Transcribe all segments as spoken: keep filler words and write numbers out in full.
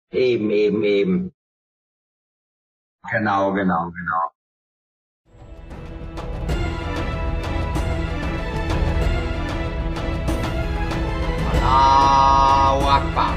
Eben, eben, eben. Genau, genau, genau. Allahu Akbar.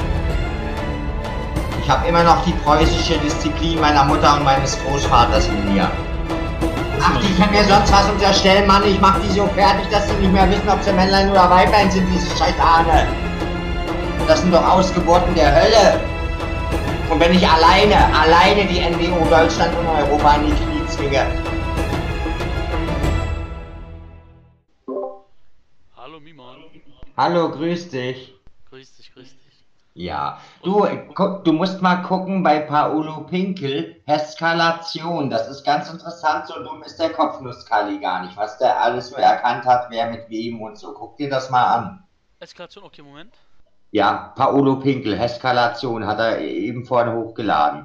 Ich habe immer noch die preußische Disziplin meiner Mutter und meines Großvaters in mir. Ach, die können mir sonst was unterstellen, Mann. Ich mach die so fertig, dass sie nicht mehr wissen, ob sie Männlein oder Weiblein sind, diese Scheitane. Das sind doch Ausgeburten der Hölle. Und wenn ich alleine, alleine die N W O Deutschland und Europa in die Knie zwinge. Hallo Mimon. Hallo, grüß dich. Grüß dich, grüß dich. Ja, du, gu- du musst mal gucken bei Paolo Pinkel, Eskalation. Das ist ganz interessant, so dumm ist der Kopfnusskalli gar nicht, was der alles so erkannt hat, wer mit wem und so. Guck dir das mal an. Eskalation, okay, Moment. Ja, Paolo Pinkel, Eskalation, hat er eben vorhin hochgeladen.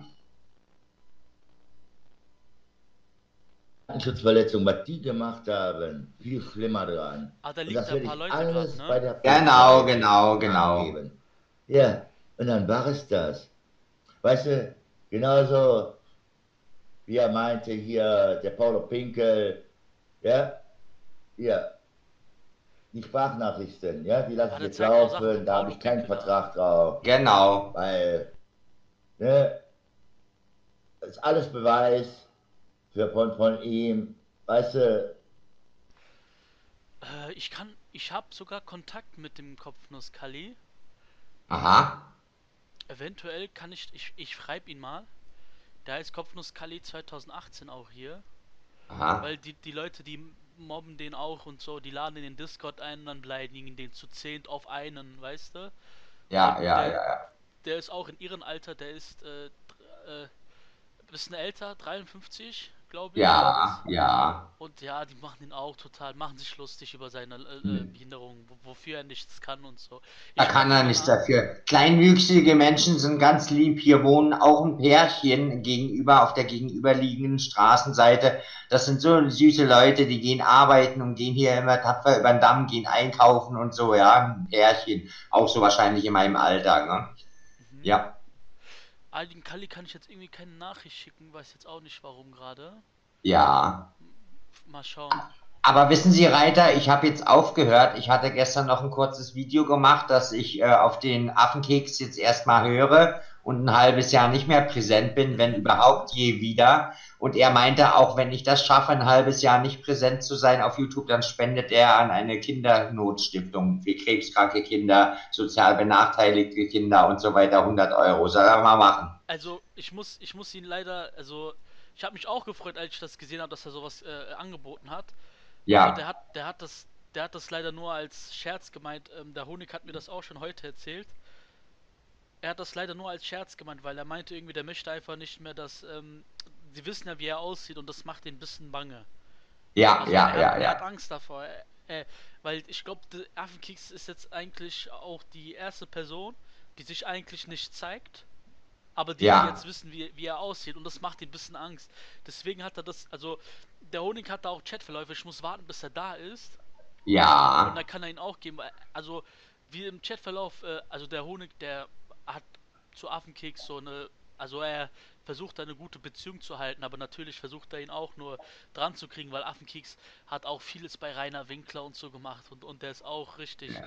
Schutzverletzung, was die gemacht haben, viel schlimmer dran. Ah, da Und liegen das da ein werde paar ich Leute alles gerade, bei ne? der Genau, Polizei genau, genau. angeben. Ja, und dann war es das. Weißt du, genauso wie er meinte hier, der Paulo Pinkel, ja, ja, die Sprachnachrichten, ja, die lasse Ah, ich der jetzt zeigt auch Sachen laufen, von da habe Paulo ich keinen Pinkel da. Vertrag drauf, Genau. weil, ne, das ist alles Beweis für, von, von ihm, weißt du, Äh, ich kann, ich habe sogar Kontakt mit dem Kopfnuss-Kalli. Aha, Eventuell kann ich, ich, ich schreibe ihn mal. Der heißt Kopfnuss-Kalli zwanzig achtzehn auch hier. aha. Weil die, die Leute, die mobben den auch und so, die laden in den Discord ein und dann beleidigen den zu zehnt auf einen, weißt du? Ja, Und ja, der, ja, ja. der ist auch in ihrem Alter, der ist äh, dr- äh, bisschen älter, dreiundfünfzig, glaube ich. Ja, ja. Und ja, die machen ihn auch total, machen sich lustig über seine äh, äh, Behinderung, wo, wofür er nichts kann und so. Da Ich kann schreibe ihn er mal nichts an. dafür. Kleinwüchsige Menschen sind ganz lieb. Hier wohnen auch ein Pärchen gegenüber auf der gegenüberliegenden Straßenseite. Das sind so süße Leute, die gehen arbeiten und gehen hier immer tapfer über den Damm, gehen einkaufen und so, ja. Ein Pärchen. Auch so wahrscheinlich in meinem Alter, ne? Mhm. Ja. Aldin Kalli kann ich jetzt irgendwie keine Nachricht schicken, weiß jetzt auch nicht warum gerade. Ja. Mal schauen. Aber wissen Sie, Reiter, ich habe jetzt aufgehört. Ich hatte gestern noch ein kurzes Video gemacht, dass ich äh, auf den Affenkeks jetzt erstmal höre und ein halbes Jahr nicht mehr präsent bin, wenn Mhm. überhaupt je wieder. Und er meinte auch, wenn ich das schaffe, ein halbes Jahr nicht präsent zu sein auf YouTube, dann spendet er an eine Kindernotstiftung für krebskranke Kinder, sozial benachteiligte Kinder und so weiter hundert Euro. Soll er mal machen? Also ich muss, ich muss ihn leider, also ich habe mich auch gefreut, als ich das gesehen habe, dass er sowas äh, angeboten hat. Aber der Ja, hat, der hat das, der hat das leider nur als Scherz gemeint. Ähm, der Honig hat mir das auch schon heute erzählt. Er hat das leider nur als Scherz gemeint, weil er meinte irgendwie, der möchte einfach nicht mehr, dass, ähm, sie wissen ja, wie er aussieht und das macht ihn ein bisschen bange. ja, Also ja, er hat, ja, er hat ja. Angst davor. Äh, äh, weil ich glaube, Affenkeks ist jetzt eigentlich auch die erste Person, die sich eigentlich nicht zeigt, aber die, die Ja, jetzt wissen, wie, wie er aussieht und das macht ihm ein bisschen Angst. Deswegen hat er das, also der Honig hat da auch Chatverläufe, ich muss warten, bis er da ist und ja, dann kann er ihn auch geben. Also wie im Chatverlauf, äh, also der Honig, der hat zu Affenkeks so eine, also er versucht da eine gute Beziehung zu halten, aber natürlich versucht er ihn auch nur dran zu kriegen, weil Affenkeks hat auch vieles bei Rainer Winkler und so gemacht und, und der ist auch richtig,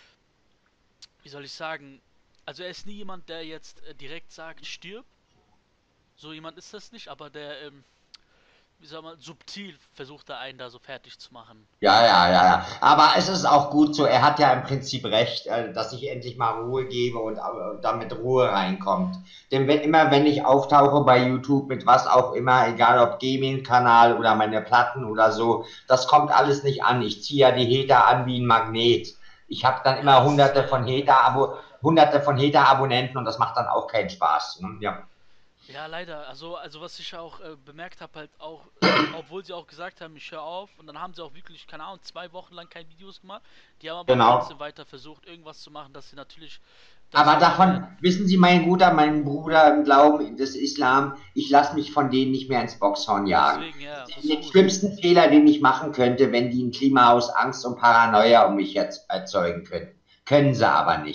wie soll ich sagen, also er ist nie jemand, der jetzt äh, direkt sagt, stirb. So jemand ist das nicht, aber der, ähm, wie soll man, subtil versucht er einen da so fertig zu machen. ja, ja, ja, ja. Aber es ist auch gut so, er hat ja im Prinzip recht, äh, dass ich endlich mal Ruhe gebe und äh, damit Ruhe reinkommt. Denn wenn immer, wenn ich auftauche bei YouTube mit was auch immer, egal ob Gaming-Kanal oder meine Platten oder so, das kommt alles nicht an. Ich ziehe ja die Hater an wie ein Magnet. Ich habe dann Ja, immer das ist hunderte leider. von Hater-Abo, hunderte von Hater-Abonnenten und das macht dann auch keinen Spaß. Ne? Ja. Ja, leider. Also, also was ich auch äh, bemerkt habe, halt auch, äh, obwohl sie auch gesagt haben, ich höre auf, und dann haben sie auch wirklich, keine Ahnung, zwei Wochen lang keine Videos gemacht. Die haben aber Genau. trotzdem weiter versucht, irgendwas zu machen, dass sie natürlich das Aber höher davon, werden. wissen Sie, mein Guter, mein Bruder im Glauben des Islam, ich lasse mich von denen nicht mehr ins Boxhorn jagen. Deswegen, ja, das ist Den gut. schlimmsten Fehler, den ich machen könnte, wenn die ein Klima aus Angst und Paranoia um mich jetzt erzeugen könnten. Können sie aber nicht.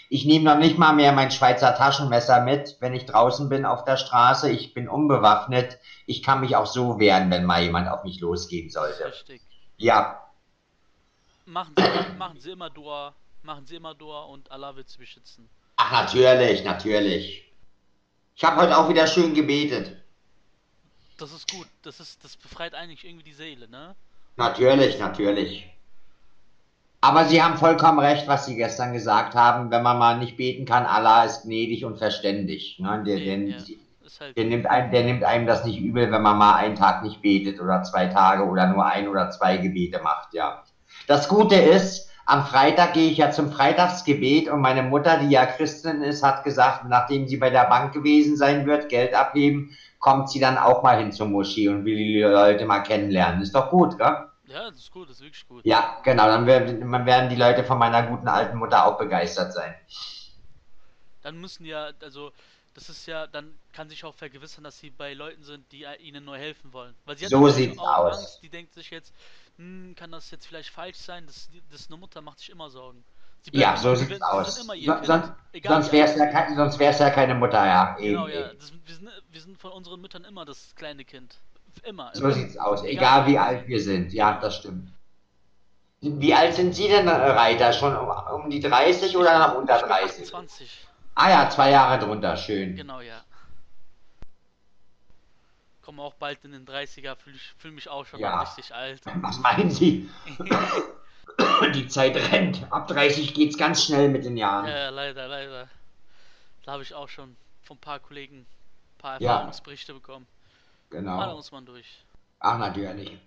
Ich nehme noch nicht mal mehr mein Schweizer Taschenmesser mit, wenn ich draußen bin auf der Straße. Ich bin unbewaffnet. Ich kann mich auch so wehren, wenn mal jemand auf mich losgehen sollte. Richtig. Ja. Machen Sie, machen Sie immer Dua, machen Sie immer Dua und Allah wird Sie beschützen. Ach, natürlich, natürlich. Ich habe heute auch wieder schön gebetet. Das ist gut. Das ist, das befreit eigentlich irgendwie die Seele, ne? Natürlich, natürlich. Aber Sie haben vollkommen recht, was Sie gestern gesagt haben. Wenn man mal nicht beten kann, Allah ist gnädig und verständig. Ne? Der, der, Ja, ist halt der, nimmt einem, der nimmt einem das nicht übel, wenn man mal einen Tag nicht betet oder zwei Tage oder nur ein oder zwei Gebete macht. Ja. Das Gute ist, am Freitag gehe ich ja zum Freitagsgebet und meine Mutter, die ja Christin ist, hat gesagt, nachdem sie bei der Bank gewesen sein wird, Geld abheben, kommt sie dann auch mal hin zur Moschee und will die Leute mal kennenlernen. Ist doch gut, gell? Ja, das ist gut, das ist wirklich gut. Ja, genau, dann werden, werden die Leute von meiner guten alten Mutter auch begeistert sein. Dann müssen ja, also, das ist ja, dann kann sich auch vergewissern, dass sie bei Leuten sind, die ihnen nur helfen wollen. Weil sie hat So natürlich sieht's auch aus. Angst, die denkt sich jetzt, hm, kann das jetzt vielleicht falsch sein? Das, das ist eine Mutter, macht sich immer Sorgen. Sie Ja, bleiben so immer, sieht's sie, sind- aus. sie sind immer ihr So, Kind. sonst Egal sonst wie wäre es alt ja, sie kein- sonst wär's ja keine Mutter, ja. Eben, Genau, ja. eben. Das, wir, sind, wir sind von unseren Müttern immer das kleine Kind. Immer. So immer. sieht's aus. Egal Egal wie alt wir sind. Ja, Genau. das stimmt. Wie alt sind Sie denn, äh, Reiter? Schon um, um die dreißig oder noch unter Ich bin dreißig? achtundzwanzig. Ah ja, zwei Jahre drunter, schön. Genau, ja. Komme auch bald in den dreißiger, fühle fühl mich auch schon Ja. richtig alt. Was meinen Sie? Die Zeit rennt. Ab dreißig geht's ganz schnell mit den Jahren. Ja, leider, leider. Da habe ich auch schon von ein paar Kollegen ein paar Ja. Erfahrungsberichte bekommen. Ah, da Genau. muss man durch. Ach, natürlich.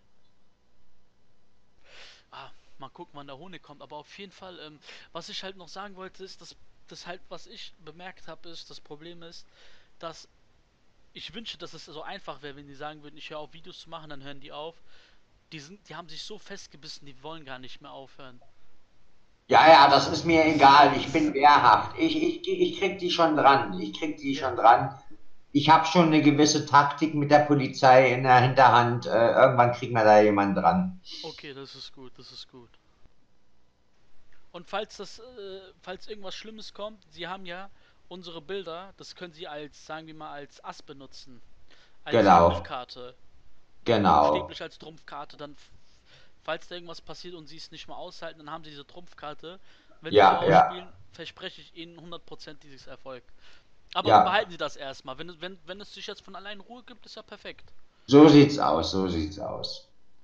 Ah, mal gucken, wann der Honig kommt. Aber auf jeden Fall, ähm, was ich halt noch sagen wollte, ist, dass das halt, was ich bemerkt habe, ist, das Problem ist, dass ich wünsche, dass es so einfach wäre, wenn die sagen würden, ich höre auf Videos zu machen, dann hören die auf. Die sind, die haben sich so festgebissen, die wollen gar nicht mehr aufhören. Ja, ja, das ist mir egal. Ich bin wehrhaft. Ich, ich, ich krieg die schon dran. Ich krieg die Ja. schon dran. Ich habe schon eine gewisse Taktik mit der Polizei in der Hinterhand. Äh, irgendwann kriegt man da jemanden dran. Okay, das ist gut, das ist gut. Und falls das, äh, falls irgendwas Schlimmes kommt, Sie haben ja unsere Bilder, das können Sie als, sagen wir mal, als Ass benutzen. Als Genau. Trumpfkarte. Genau. Buchstäblich als Trumpfkarte, dann, f- falls da irgendwas passiert und Sie es nicht mehr aushalten, dann haben Sie diese Trumpfkarte. Wenn Ja, Sie so ja. ausspielen, verspreche ich Ihnen hundertprozentiges Erfolg. Aber Ja. behalten Sie das erstmal. Wenn, es- wenn, wenn es sich jetzt von allein Ruhe gibt, ist ja perfekt. So sieht's aus. So sieht's aus.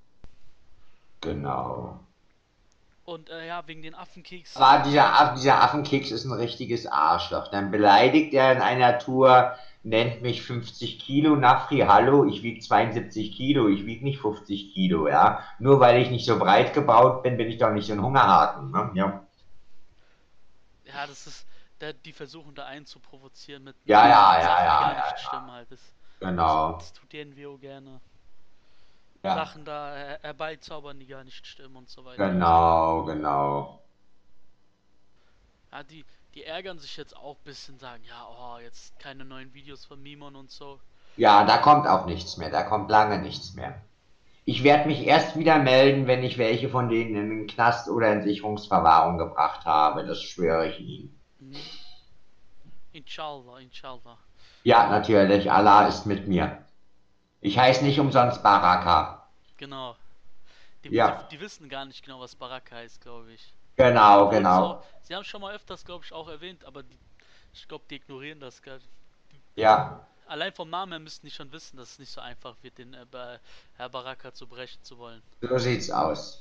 Genau. Und äh, ja, wegen den Affenkeks. Aber dieser, Aff- dieser Affenkeks ist ein richtiges Arschloch. Dann beleidigt er in einer Tour, nennt mich fünfzig Kilo, Nafri, hallo, ich wiege zweiundsiebzig Kilo, ich wiege nicht fünfzig Kilo, ja. Nur weil ich nicht so breit gebaut bin, bin ich doch nicht so ein Hungerhaken, ne? Ja, Ja, das ist, da, die versuchen da einen zu provozieren mit Ja, mit ja, Sachen, ja, die ja, gar ja, nicht ja. stimmen halt. Das, genau. das tut die N W O gerne. Ja, Sachen da her herbeizaubern, die gar nicht stimmen und so weiter. genau, genau. Ja, die, die ärgern sich jetzt auch ein bisschen, sagen, ja, oh, jetzt keine neuen Videos von Mimon und so. Ja, da kommt auch nichts mehr, da kommt lange nichts mehr. Ich werde mich erst wieder melden, wenn ich welche von denen in den Knast oder in Sicherungsverwahrung gebracht habe, das schwöre ich Ihnen. Mhm. Inshallah, inshallah. Ja, natürlich, Allah ist mit mir. Ich heiße nicht umsonst Baraka. Genau. Die, Ja. die, die wissen gar nicht genau, was Baraka heißt, glaube ich. Genau, Obwohl, genau. so, sie haben schon mal öfters, glaube ich, auch erwähnt, aber die, ich glaube, die ignorieren das gar nicht. Ja, Allein vom Namen her müssten die schon wissen, dass es nicht so einfach wird, den äh, bei Herr Baraka zu brechen zu wollen. so sieht's aus.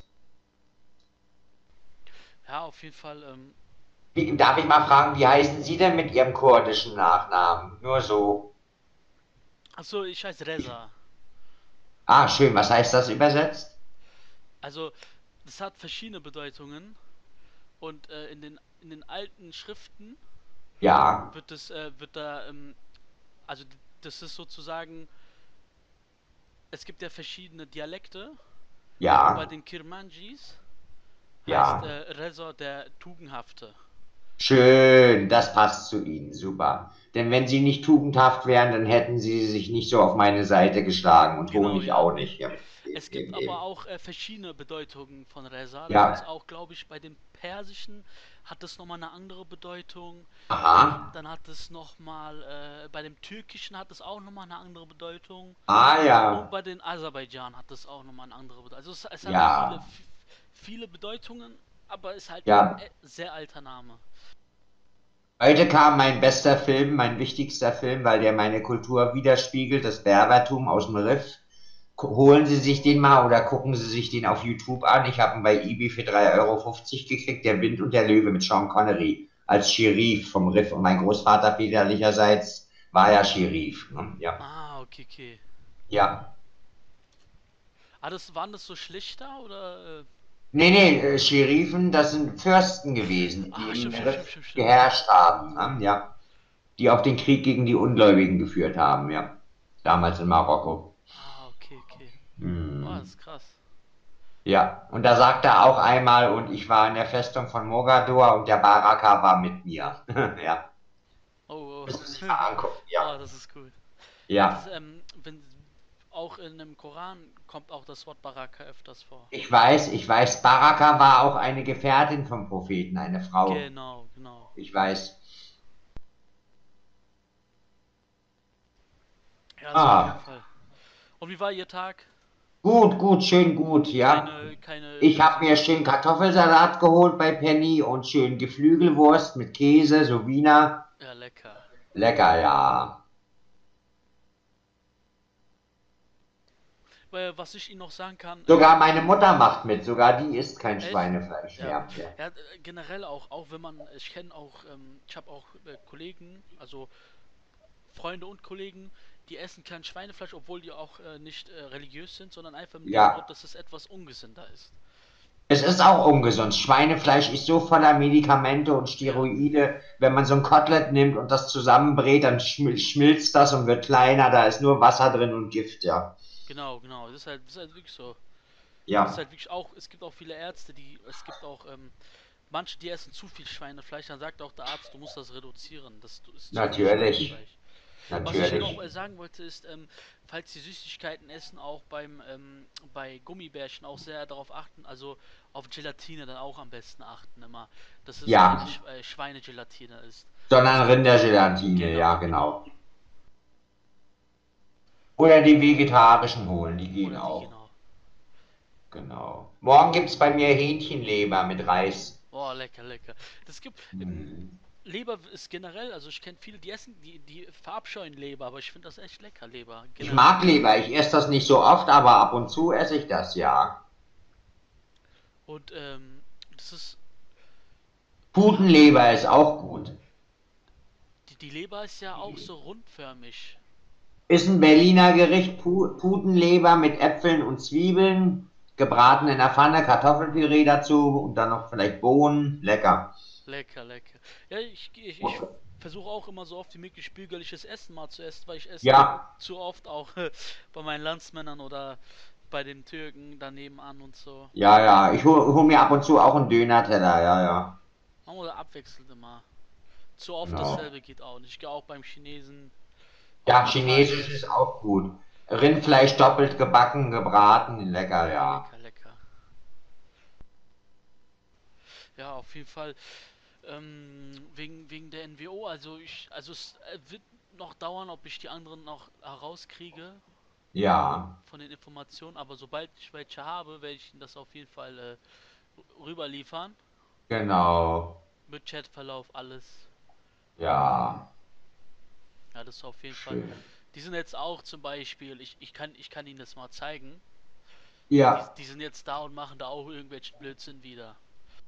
Ja, auf jeden Fall, ähm, Wie, darf ich mal fragen, wie heißen Sie denn mit Ihrem kurdischen Nachnamen? Nur so. achso, ich heiße Reza. Ah, schön, was heißt das übersetzt? Also, das hat verschiedene Bedeutungen und äh, in den in den alten Schriften Ja, wird es äh, wird da ähm, also d- das ist sozusagen, es gibt ja verschiedene Dialekte. Bei ja, den Kirmanjis ja. heißt äh, Reza der Tugendhafte. Schön, das passt zu Ihnen, super. Denn wenn Sie nicht tugendhaft wären, dann hätten Sie sich nicht so auf meine Seite geschlagen und Genau, Honig ja. auch nicht. Ja, Es gibt aber auch äh, verschiedene Bedeutungen von Reza. Ja. Das ist auch, glaube ich, bei dem Persischen hat es nochmal eine andere Bedeutung. Aha. Dann hat es nochmal, äh, bei dem Türkischen hat es auch nochmal eine andere Bedeutung. Ah Und ja. bei den Aserbaidschan hat es auch nochmal eine andere Bedeutung. Also es, es hat viele, Ja. f- viele Bedeutungen, aber es ist halt Ja. ein äh, sehr alter Name. Heute kam mein bester Film, mein wichtigster Film, weil der meine Kultur widerspiegelt, das Berbertum aus dem Riff. Ko- Holen Sie sich den mal oder gucken Sie sich den auf YouTube an. Ich habe ihn bei eBay für drei Euro fünfzig gekriegt, Der Wind und der Löwe mit Sean Connery als Sheriff vom Riff. Und mein Großvater väterlicherseits war ja Sheriff. Ne? Ja. Ah, okay, okay. Ja. Ah, das, waren das so Schlichter oder? Äh, Nee, nee, äh, Scherifen, das sind Fürsten gewesen, die ah, im stimmt, stimmt, stimmt, Riff stimmt, stimmt. geherrscht haben. Ne? Ja. Die auch den Krieg gegen die Ungläubigen geführt haben, ja. Damals in Marokko. Ah, okay, okay. Oh, Hm. das ist krass. Ja, und da sagt er auch einmal, und ich war in der Festung von Mogador und der Baraka war mit mir. Ja, Oh, oh. müssen Sie sich mal angucken. Ja, Oh, das ist cool. ja. Das, ähm, wenn, auch in dem Koran kommt auch das Wort Baraka öfters vor. Ich weiß, ich weiß, Baraka war auch eine Gefährtin vom Propheten, eine Frau. Genau, genau. Ich weiß. Ja, das auf Ah, jeden Fall. Und wie war Ihr Tag? gut, gut, schön gut, ja. Keine, keine. Ich habe mir schön Kartoffelsalat geholt bei Penny und schön Geflügelwurst mit Käse, so Wiener. Ja, lecker. Lecker, ja. Weil, was ich Ihnen noch sagen kann, Sogar meine Mutter macht mit, sogar die isst kein echt? Schweinefleisch Ja. mehr. Ja. Ja, äh, generell auch, auch wenn man, ich kenne auch, ähm, ich habe auch äh, Kollegen, also Freunde und Kollegen, die essen kein Schweinefleisch, obwohl die auch äh, nicht äh, religiös sind, sondern einfach mit dem Ja. Grund, dass es etwas ungesünder ist. Es ist auch ungesund. Schweinefleisch ist so voller Medikamente und Steroide. Wenn man so ein Kotelett nimmt und das zusammenbrät, dann schmil- schmilzt das und wird kleiner. Da ist nur Wasser drin und Gift, ja. Genau, genau. Das ist halt, das ist halt wirklich so. Das ist Ja, halt wirklich auch, es gibt auch viele Ärzte, die, es gibt auch, ähm, manche, die essen zu viel Schweinefleisch, dann sagt auch der Arzt, du musst das reduzieren. Das ist zu viel natürlich. Schweinefleisch. Was ich Natürlich. noch äh, sagen wollte ist, ähm, falls Sie Süßigkeiten essen, auch beim ähm, bei Gummibärchen auch sehr darauf achten, also auf Gelatine dann auch am besten achten immer, dass es Ja. keine Sch äh, Schweinegelatine ist. Sondern Rindergelatine, Genau, ja, genau. Oder die vegetarischen holen, die gehen Oder die, auch. genau. Genau. Morgen gibt's bei mir Hähnchenleber mit Reis. Oh, lecker, lecker. Das gibt, ähm, Hm. Leber ist generell, also ich kenne viele, die essen, die, die verabscheuen Leber, aber ich finde das echt lecker, Leber. Ich Generell. mag Leber, ich esse das nicht so oft, aber ab und zu esse ich das, ja. Und ähm, das ist, Putenleber ist auch gut. die, die Leber ist ja auch so rundförmig. Ist ein Berliner Gericht, Pu Putenleber mit Äpfeln und Zwiebeln, gebraten in der Pfanne, Kartoffelpüree dazu und dann noch vielleicht Bohnen. Lecker. Lecker, lecker. Ja, ich, ich, ich versuche auch immer so oft wie möglich bürgerliches Essen mal zu essen, weil ich esse Ja, zu oft auch bei meinen Landsmännern oder bei den Türken daneben an und so. ja, ja. Ich hol, hol mir ab und zu auch einen Döner-Teller, ja, ja. Man muss abwechselnd immer. Zu oft Genau. dasselbe geht auch nicht. Ich gehe auch beim Chinesen. Ja, auch Chinesisch ist auch gut. Rindfleisch doppelt gebacken, gebraten, lecker, ja. Lecker, lecker. Ja, auf jeden Fall. Ähm, wegen, wegen der N W O, also ich, also es äh, wird noch dauern, ob ich die anderen noch herauskriege Ja, von den Informationen, aber sobald ich welche habe, werde ich Ihnen das auf jeden Fall äh, rüber liefern. genau. Mit Chatverlauf, alles. Ja, Ja, das auf jeden Fall. schön. Die sind jetzt auch zum Beispiel, ich, ich kann ich kann Ihnen das mal zeigen. Ja, Die, die sind jetzt da und machen da auch irgendwelchen Blödsinn wieder.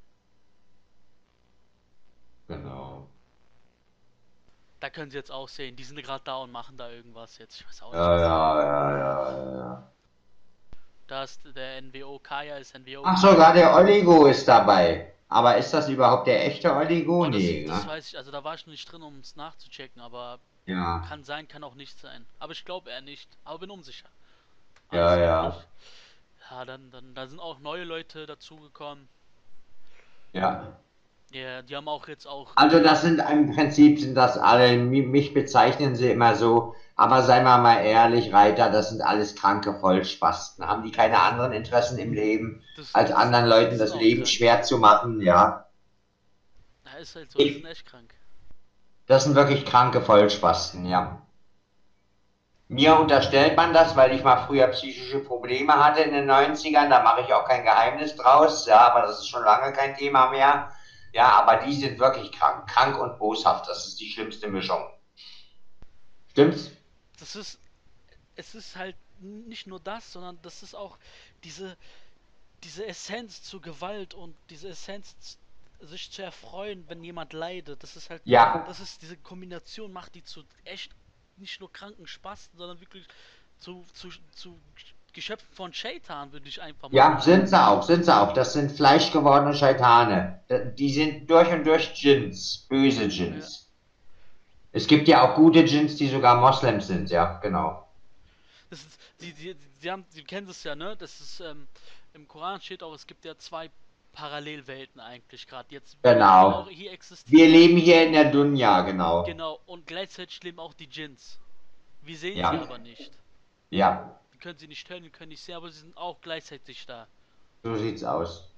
genau. Da können Sie jetzt auch sehen, die sind gerade da und machen da irgendwas jetzt. Ich weiß auch nicht, Ja, was die ja, machen. ja, ja, ja. Da ist der N W O, Kaya ist N W O. Ach, sogar der Oligo ist dabei. Aber ist das überhaupt der echte Oligo? Oh, das, Nee, das ne? weiß ich, also da war ich noch nicht drin, um es nachzuchecken, aber Ja, kann sein, kann auch nicht sein. Aber ich glaube eher nicht, aber bin unsicher. ja, Alles ja, möglich. Ja, dann, dann, da sind auch neue Leute dazugekommen. ja. Ja, die haben auch jetzt auch. Also das sind im Prinzip sind das alle, mi- mich bezeichnen sie immer so, aber seien wir mal ehrlich, Reiter, das sind alles kranke Vollspasten. Haben die keine anderen Interessen im Leben, Das, als das- anderen Leuten die das sind auch Leben krank. schwer zu machen, ja? ist halt so, die Ich, sind echt krank. das sind wirklich kranke Vollspasten, ja. Mir unterstellt man das, weil ich mal früher psychische Probleme hatte in den Neunzigern. Da mache ich auch kein Geheimnis draus, ja, aber das ist schon lange kein Thema mehr. Ja, aber die sind wirklich krank, krank und boshaft. Das ist die schlimmste Mischung. Stimmt's? Das ist, es ist halt nicht nur das, sondern das ist auch diese, diese Essenz zu Gewalt und diese Essenz sich zu erfreuen, wenn jemand leidet. Das ist halt, Ja, das ist diese Kombination macht die zu echt nicht nur kranken Spasten, sondern wirklich zu, zu, zu Geschöpfen von Shaitan, würde ich einfach mal ja, sagen. sind sie auch, sind sie auch. Das sind fleischgewordene Scheitane. Die sind durch und durch Djinns, böse Ja. Djinns. Es gibt ja auch gute Djinns, die sogar Moslems sind, ja, genau. Das ist, die, die, die, haben, die kennen das ja, ne? Das ist, ähm, im Koran steht auch, es gibt ja zwei Parallelwelten eigentlich gerade. Jetzt, wir leben ja auch, Genau. hier Wir existieren, leben hier in der Dunya, genau. genau, und gleichzeitig leben auch die Djinns. Wir sehen sie Ja, aber nicht. ja, Wir können sie nicht hören, wir können nicht sehen, aber sie sind auch gleichzeitig da. so sieht's aus.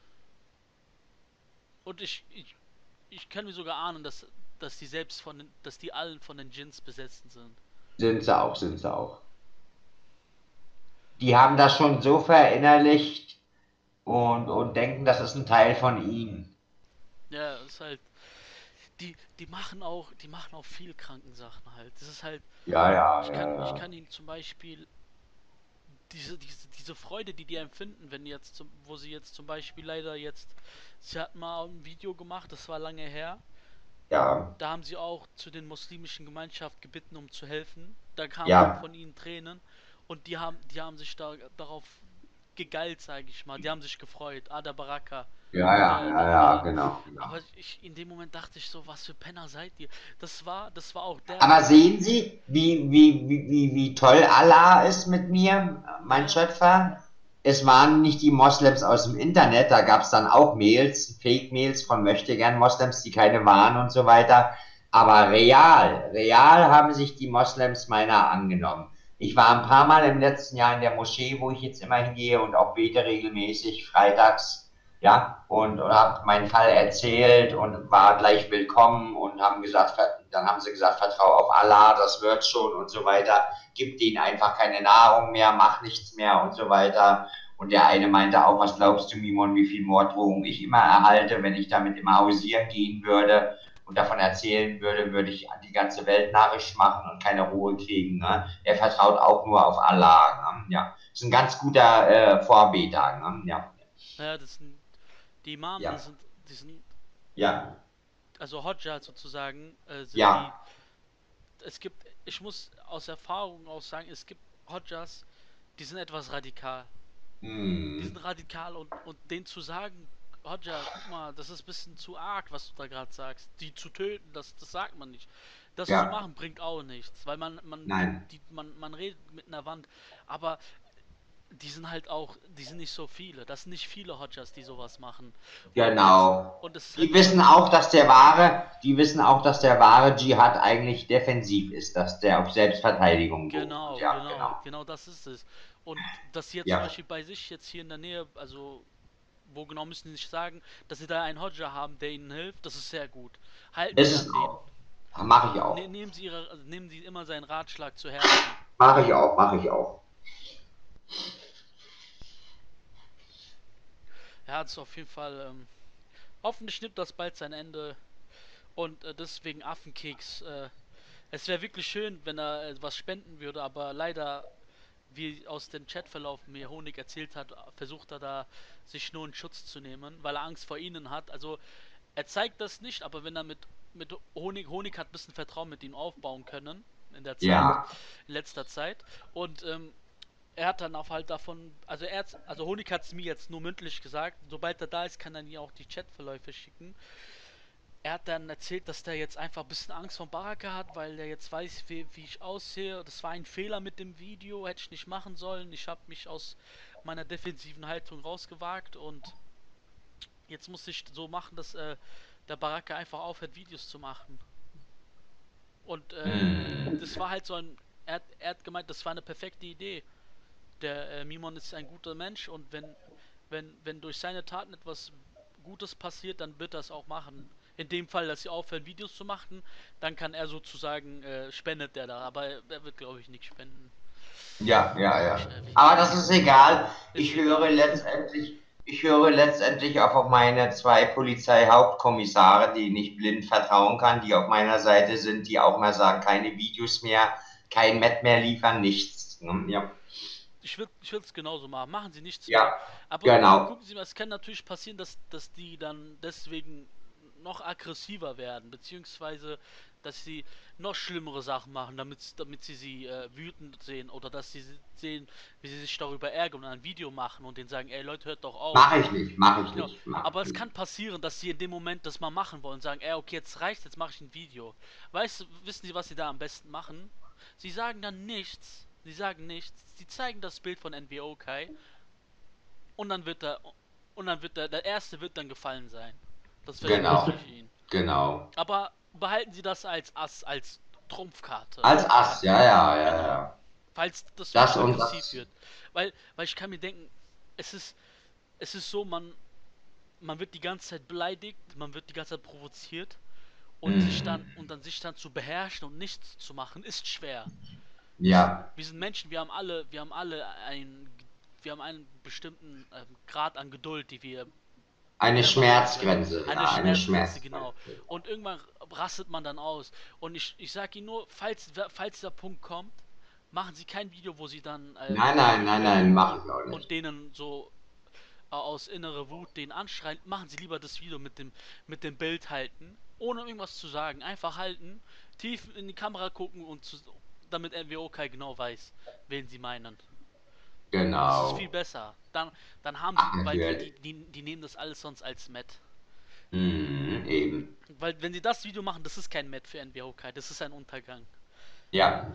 Und ich, ich, ich kann mir sogar ahnen, dass, dass die selbst von den, dass die allen von den Djinns besessen sind. Sind sie auch, sind sie auch. Die haben das schon so verinnerlicht und, und denken, das ist ein Teil von ihnen. Ja, es ist halt, die, die machen auch, die machen auch viel kranken Sachen halt. Das ist halt, Ja, ja, ich ja, kann, ich ja. kann ihnen zum Beispiel diese, diese, diese Freude, die die empfinden, wenn jetzt zum, wo sie jetzt zum Beispiel leider jetzt, sie hat mal ein Video gemacht, das war lange her, Ja, da haben sie auch zu den muslimischen Gemeinschaft gebeten, um zu helfen. Da kamen auch ja, von ihnen Tränen und die haben, die haben sich da darauf gegeilt, sage ich mal. Die haben sich gefreut. Ada Baraka. ja, ja, Der, ja, der, ja, der, genau, genau. aber ich, in dem Moment dachte ich so, was für Penner seid ihr? Das war, das war auch der Aber Moment. sehen Sie, wie, wie, wie, wie, wie toll Allah ist mit mir, mein Ja, Schöpfer? Es waren nicht die Moslems aus dem Internet, da gab es dann auch Mails, Fake-Mails von Möchtegern-Moslems, die keine waren und so weiter. Aber real, real haben sich die Moslems meiner angenommen. Ich war ein paar Mal im letzten Jahr in der Moschee, wo ich jetzt immer hingehe und auch bete regelmäßig, freitags, ja, und, und habe meinen Fall erzählt und war gleich willkommen und haben gesagt, dann haben sie gesagt, vertrau auf Allah, das wird schon und so weiter, gib denen einfach keine Nahrung mehr, mach nichts mehr und so weiter. Und der eine meinte auch, was glaubst du, Mimon, wie viel Morddrohungen ich immer erhalte, wenn ich damit immer hausieren gehen würde und davon erzählen würde, würde ich die ganze Welt narrisch machen und keine Ruhe kriegen. Ne? Er vertraut auch nur auf Allah. Ne? Ja, ist ein ganz guter äh, Vorbeter. Ne? Ja, ja, das sind die Imame ja, sind, die sind, ja, also Hodja sozusagen, äh, sind die, ja. es gibt, ich muss aus Erfahrung auch sagen, es gibt Hodjas, die sind etwas radikal. Die sind Hm. radikal und, und denen zu sagen, Hodja, guck mal, das ist ein bisschen zu arg, was du da gerade sagst. Die zu töten, das, das sagt man nicht. Das zu Ja, machen bringt auch nichts, weil man, man, die, nein. die, man, man redet mit einer Wand. Aber die sind halt auch, die sind nicht so viele. Das sind nicht viele Hodjas, die sowas machen. Und jetzt, Genau. und es ist Die halt immer, wissen auch, dass der wahre, die wissen auch, dass der wahre Dschihad eigentlich defensiv ist, dass der auf Selbstverteidigung beruht. genau, Ja, genau, genau. genau das ist es. Und dass sie jetzt zum Ja. Beispiel bei sich jetzt hier in der Nähe, also wo genau müssen sie nicht sagen, dass sie da einen Hodja haben, der ihnen hilft, das ist sehr gut. Halten Das sie ist an den. auch. Mache ich Ne, auch. nehmen sie ihre, also nehmen sie immer seinen Ratschlag zu Herzen. Mache ich auch, mache ich auch. Ja, das ist auf jeden Fall, ähm, hoffentlich nimmt das bald sein Ende. Und äh, deswegen Affenkeks. Äh, es wäre wirklich schön, wenn er äh, was spenden würde, aber leider, wie aus dem Chatverlauf mir Honig erzählt hat, versucht er da sich nur in Schutz zu nehmen, weil er Angst vor ihnen hat. Also er zeigt das nicht, aber wenn er mit, mit Honig, Honig hat ein bisschen Vertrauen mit ihm aufbauen können in der Zeit, Ja. in letzter Zeit. Und ähm, er hat dann auch halt davon, also er hat, also Honig hat es mir jetzt nur mündlich gesagt, sobald er da ist, kann er mir auch die Chatverläufe schicken. Er hat dann erzählt, dass der jetzt einfach ein bisschen Angst vor Baraka hat, weil er jetzt weiß, wie, wie ich aussehe. Das war ein Fehler mit dem Video, hätte ich nicht machen sollen. Ich habe mich aus meiner defensiven Haltung rausgewagt und jetzt muss ich so machen, dass äh, der Baraka einfach aufhört, Videos zu machen. Und äh, Hm. das war halt so ein, er hat, er hat gemeint, das war eine perfekte Idee. Der äh, Mimon ist ein guter Mensch und wenn, wenn, wenn durch seine Taten etwas Gutes passiert, dann wird er es auch machen. in dem Fall, dass sie aufhören, Videos zu machen, dann kann er sozusagen, äh, spendet der da, aber er, er wird, glaube ich, nicht spenden. Ja, ja, ja. Ich, äh, wie- Aber das ist egal. Ist Ich egal. höre letztendlich, ich höre letztendlich auch auf meine zwei Polizeihauptkommissare, denen ich blind vertrauen kann, die auf meiner Seite sind, die auch mal sagen, keine Videos mehr, kein Met mehr liefern, nichts. Ja, Ich würde ich es genauso machen. Machen Sie nichts mehr. ja, Aber genau. gucken Sie mal, es kann natürlich passieren, dass, dass die dann deswegen noch aggressiver werden, beziehungsweise dass sie noch schlimmere Sachen machen, damit, damit sie sie äh, wütend sehen oder dass sie sehen, wie sie sich darüber ärgern und ein Video machen und denen sagen, ey Leute, hört doch auf. Mache ich nicht, mache ich Genau. nicht. Mach Aber ich es nicht. kann passieren, dass sie in dem Moment das mal machen wollen und sagen, ey, okay, jetzt reicht, jetzt mache ich ein Video. Weißt du, wissen Sie, was sie da am besten machen? Sie sagen dann nichts. Sie sagen nichts. Sie zeigen das Bild von N W O Kai und dann wird er und dann wird der der erste wird dann gefallen sein. Das Genau, verspreche ich Ihnen. genau. Aber behalten Sie das als Ass, als Trumpfkarte. Als Ass, ja, ja, ja, Genau. ja. Falls das, Das wirklich und aggressiv das. wird. Weil, weil ich kann mir denken, es ist, es ist so, man, man wird die ganze Zeit beleidigt, man wird die ganze Zeit provoziert und sich dann Mhm. und dann sich dann zu beherrschen und nichts zu machen, ist schwer. Ja, Wir sind Menschen, wir haben alle, wir haben alle ein, wir haben einen bestimmten ähm, Grad an Geduld, die wir eine immer Schmerzgrenze, eine ja, eine Schmerzgrenze, genau. Schmerzgrenze. Und irgendwann rastet man dann aus. Und ich, ich sag Ihnen nur, falls, falls der Punkt kommt, machen Sie kein Video, wo Sie dann ähm, Nein, nein, nein, nein, mach ich auch und nicht. denen so äh, aus innerer Wut den anschreien. Machen Sie lieber das Video mit dem, mit dem Bild halten, ohne irgendwas zu sagen. Einfach halten, tief in die Kamera gucken und zu, damit N W O Kai genau weiß, wen Sie meinen. Das ist Genau. viel besser. Dann, dann haben Ach, Sie, weil die, die, natürlich. die, die nehmen das alles sonst als Met. Mhm, eben. Weil wenn sie das Video machen, das ist kein Met für N W O Kai, das ist ein Untergang. Ja.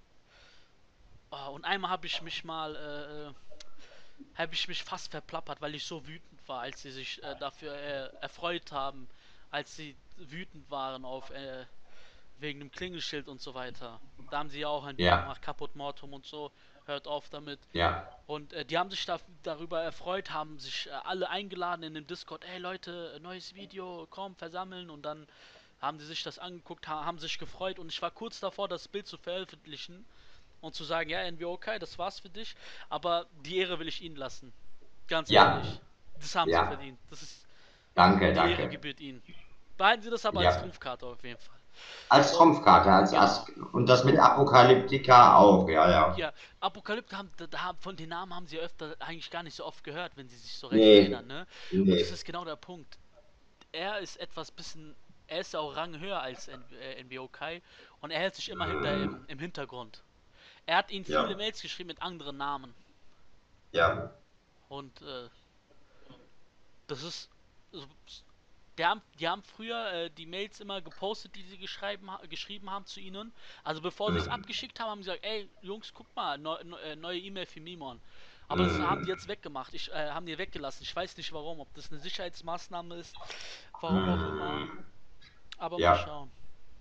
Oh, und einmal habe ich mich mal, äh, habe ich mich fast verplappert, weil ich so wütend war, als sie sich äh, dafür äh, erfreut haben, als sie wütend waren auf äh, wegen dem Klingelschild und so weiter. Da haben sie ja auch ein Video Ja. gemacht, Kaputt Mortum und so. Hört auf damit. Ja. Und äh, die haben sich da, darüber erfreut, haben sich äh, alle eingeladen in den Discord. Ey Leute, neues Video, komm, versammeln. Und dann haben sie sich das angeguckt, ha haben sich gefreut. Und ich war kurz davor, das Bild zu veröffentlichen und zu sagen, ja, N W O Kai, das war's für dich. Aber die Ehre will ich ihnen lassen. Ganz Ja. ehrlich. Das haben Ja. sie verdient. Das ist, Danke, die Ehre danke. gebührt ihnen. Behalten Sie das aber Ja. als Trumpfkarte auf jeden Fall. Als Trumpfkarte, als Genau. Ass. Und das mit Apokalyptika auch, ja, ja. Ja, Apokalypse haben, da, da, von den Namen haben sie öfter eigentlich gar nicht so oft gehört, wenn sie sich so recht Nee. erinnern, ne? Und das Nee. ist genau der Punkt. Er ist etwas bisschen, er ist ja auch Rang höher als N äh, N W O Kai und er hält sich immer hinter im, im Hintergrund. Er hat ihnen Ja. viele Mails geschrieben mit anderen Namen Ja. und äh, das ist, so- die haben, die haben früher äh, die Mails immer gepostet, die sie geschrieben, ha geschrieben haben zu ihnen. Also bevor sie es Mhm. abgeschickt haben, haben sie gesagt, ey Jungs, guckt mal, neu, neu, äh, neue E-Mail für Mimon. Aber das haben die Mhm. jetzt weggemacht. Ich äh, haben die weggelassen. Ich weiß nicht warum, ob das eine Sicherheitsmaßnahme ist, warum auch immer. Mhm. Aber Ja. mal schauen.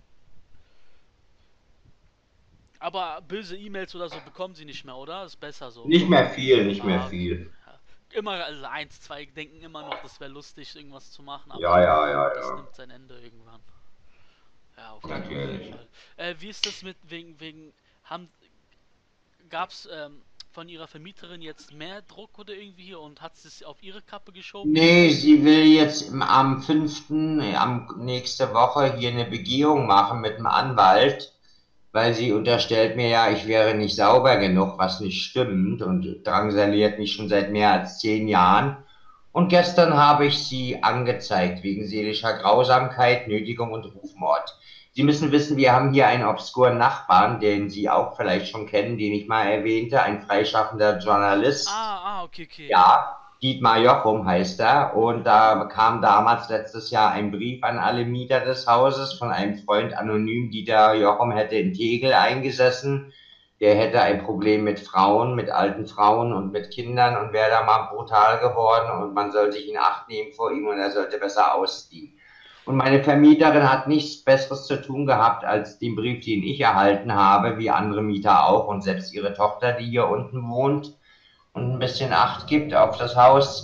Aber böse E-Mails oder so bekommen sie nicht mehr, oder? Ist besser so. Nicht mehr viel, nicht mehr Ah, okay. viel. Ja. Immer, also eins, zwei denken immer noch, das wäre lustig, irgendwas zu machen, aber Ja, ja, ja, das ja. nimmt sein Ende irgendwann. Ja, auf jeden Natürlich. Fall. Äh, wie ist das mit wegen wegen haben gab's ähm, von ihrer Vermieterin jetzt mehr Druck oder irgendwie hier und hat sie es auf ihre Kappe geschoben? Nee, sie will jetzt im- am fünften, äh, am nächste Woche hier eine Begehung machen mit dem Anwalt, weil sie unterstellt mir ja, ich wäre nicht sauber genug, was nicht stimmt und drangsaliert mich schon seit mehr als zehn Jahren. Und gestern habe ich sie angezeigt wegen seelischer Grausamkeit, Nötigung und Rufmord. Sie müssen wissen, wir haben hier einen obskuren Nachbarn, den Sie auch vielleicht schon kennen, den ich mal erwähnte, ein freischaffender Journalist. Ah, ah, okay, okay. Ja, Dietmar Jochum heißt er. Und da kam damals letztes Jahr ein Brief an alle Mieter des Hauses von einem Freund anonym. Dieter Jochum hätte in Tegel eingesessen. Der hätte ein Problem mit Frauen, mit alten Frauen und mit Kindern und wäre da mal brutal geworden und man soll sich in Acht nehmen vor ihm und er sollte besser ausziehen. Und meine Vermieterin hat nichts Besseres zu tun gehabt, als den Brief, den ich erhalten habe, wie andere Mieter auch und selbst ihre Tochter, die hier unten wohnt und ein bisschen Acht gibt auf das Haus,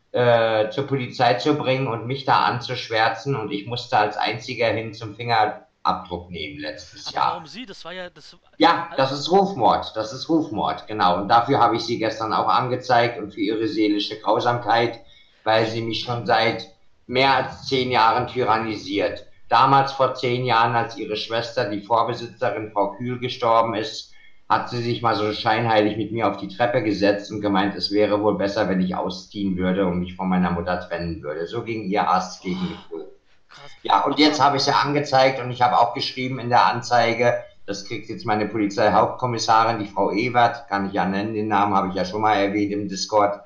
äh, zur Polizei zu bringen und mich da anzuschwärzen und ich musste als einziger hin zum Fingerabdruck nehmen letztes Aber Jahr. warum sie? Das war ja das. Ja, das ist Rufmord, das ist Rufmord, genau. Und dafür habe ich sie gestern auch angezeigt und für ihre seelische Grausamkeit, weil sie mich schon seit mehr als zehn Jahren tyrannisiert. Damals vor zehn Jahren, als ihre Schwester, die Vorbesitzerin Frau Kühl, gestorben ist, hat sie sich mal so scheinheilig mit mir auf die Treppe gesetzt und gemeint, es wäre wohl besser, wenn ich ausziehen würde und mich von meiner Mutter trennen würde. So ging ihr Hass gegen mich. Krass. Ja, und jetzt habe ich sie angezeigt und ich habe auch geschrieben in der Anzeige, das kriegt jetzt meine Polizeihauptkommissarin, die Frau Ewert, kann ich ja nennen, den Namen habe ich ja schon mal erwähnt im Discord.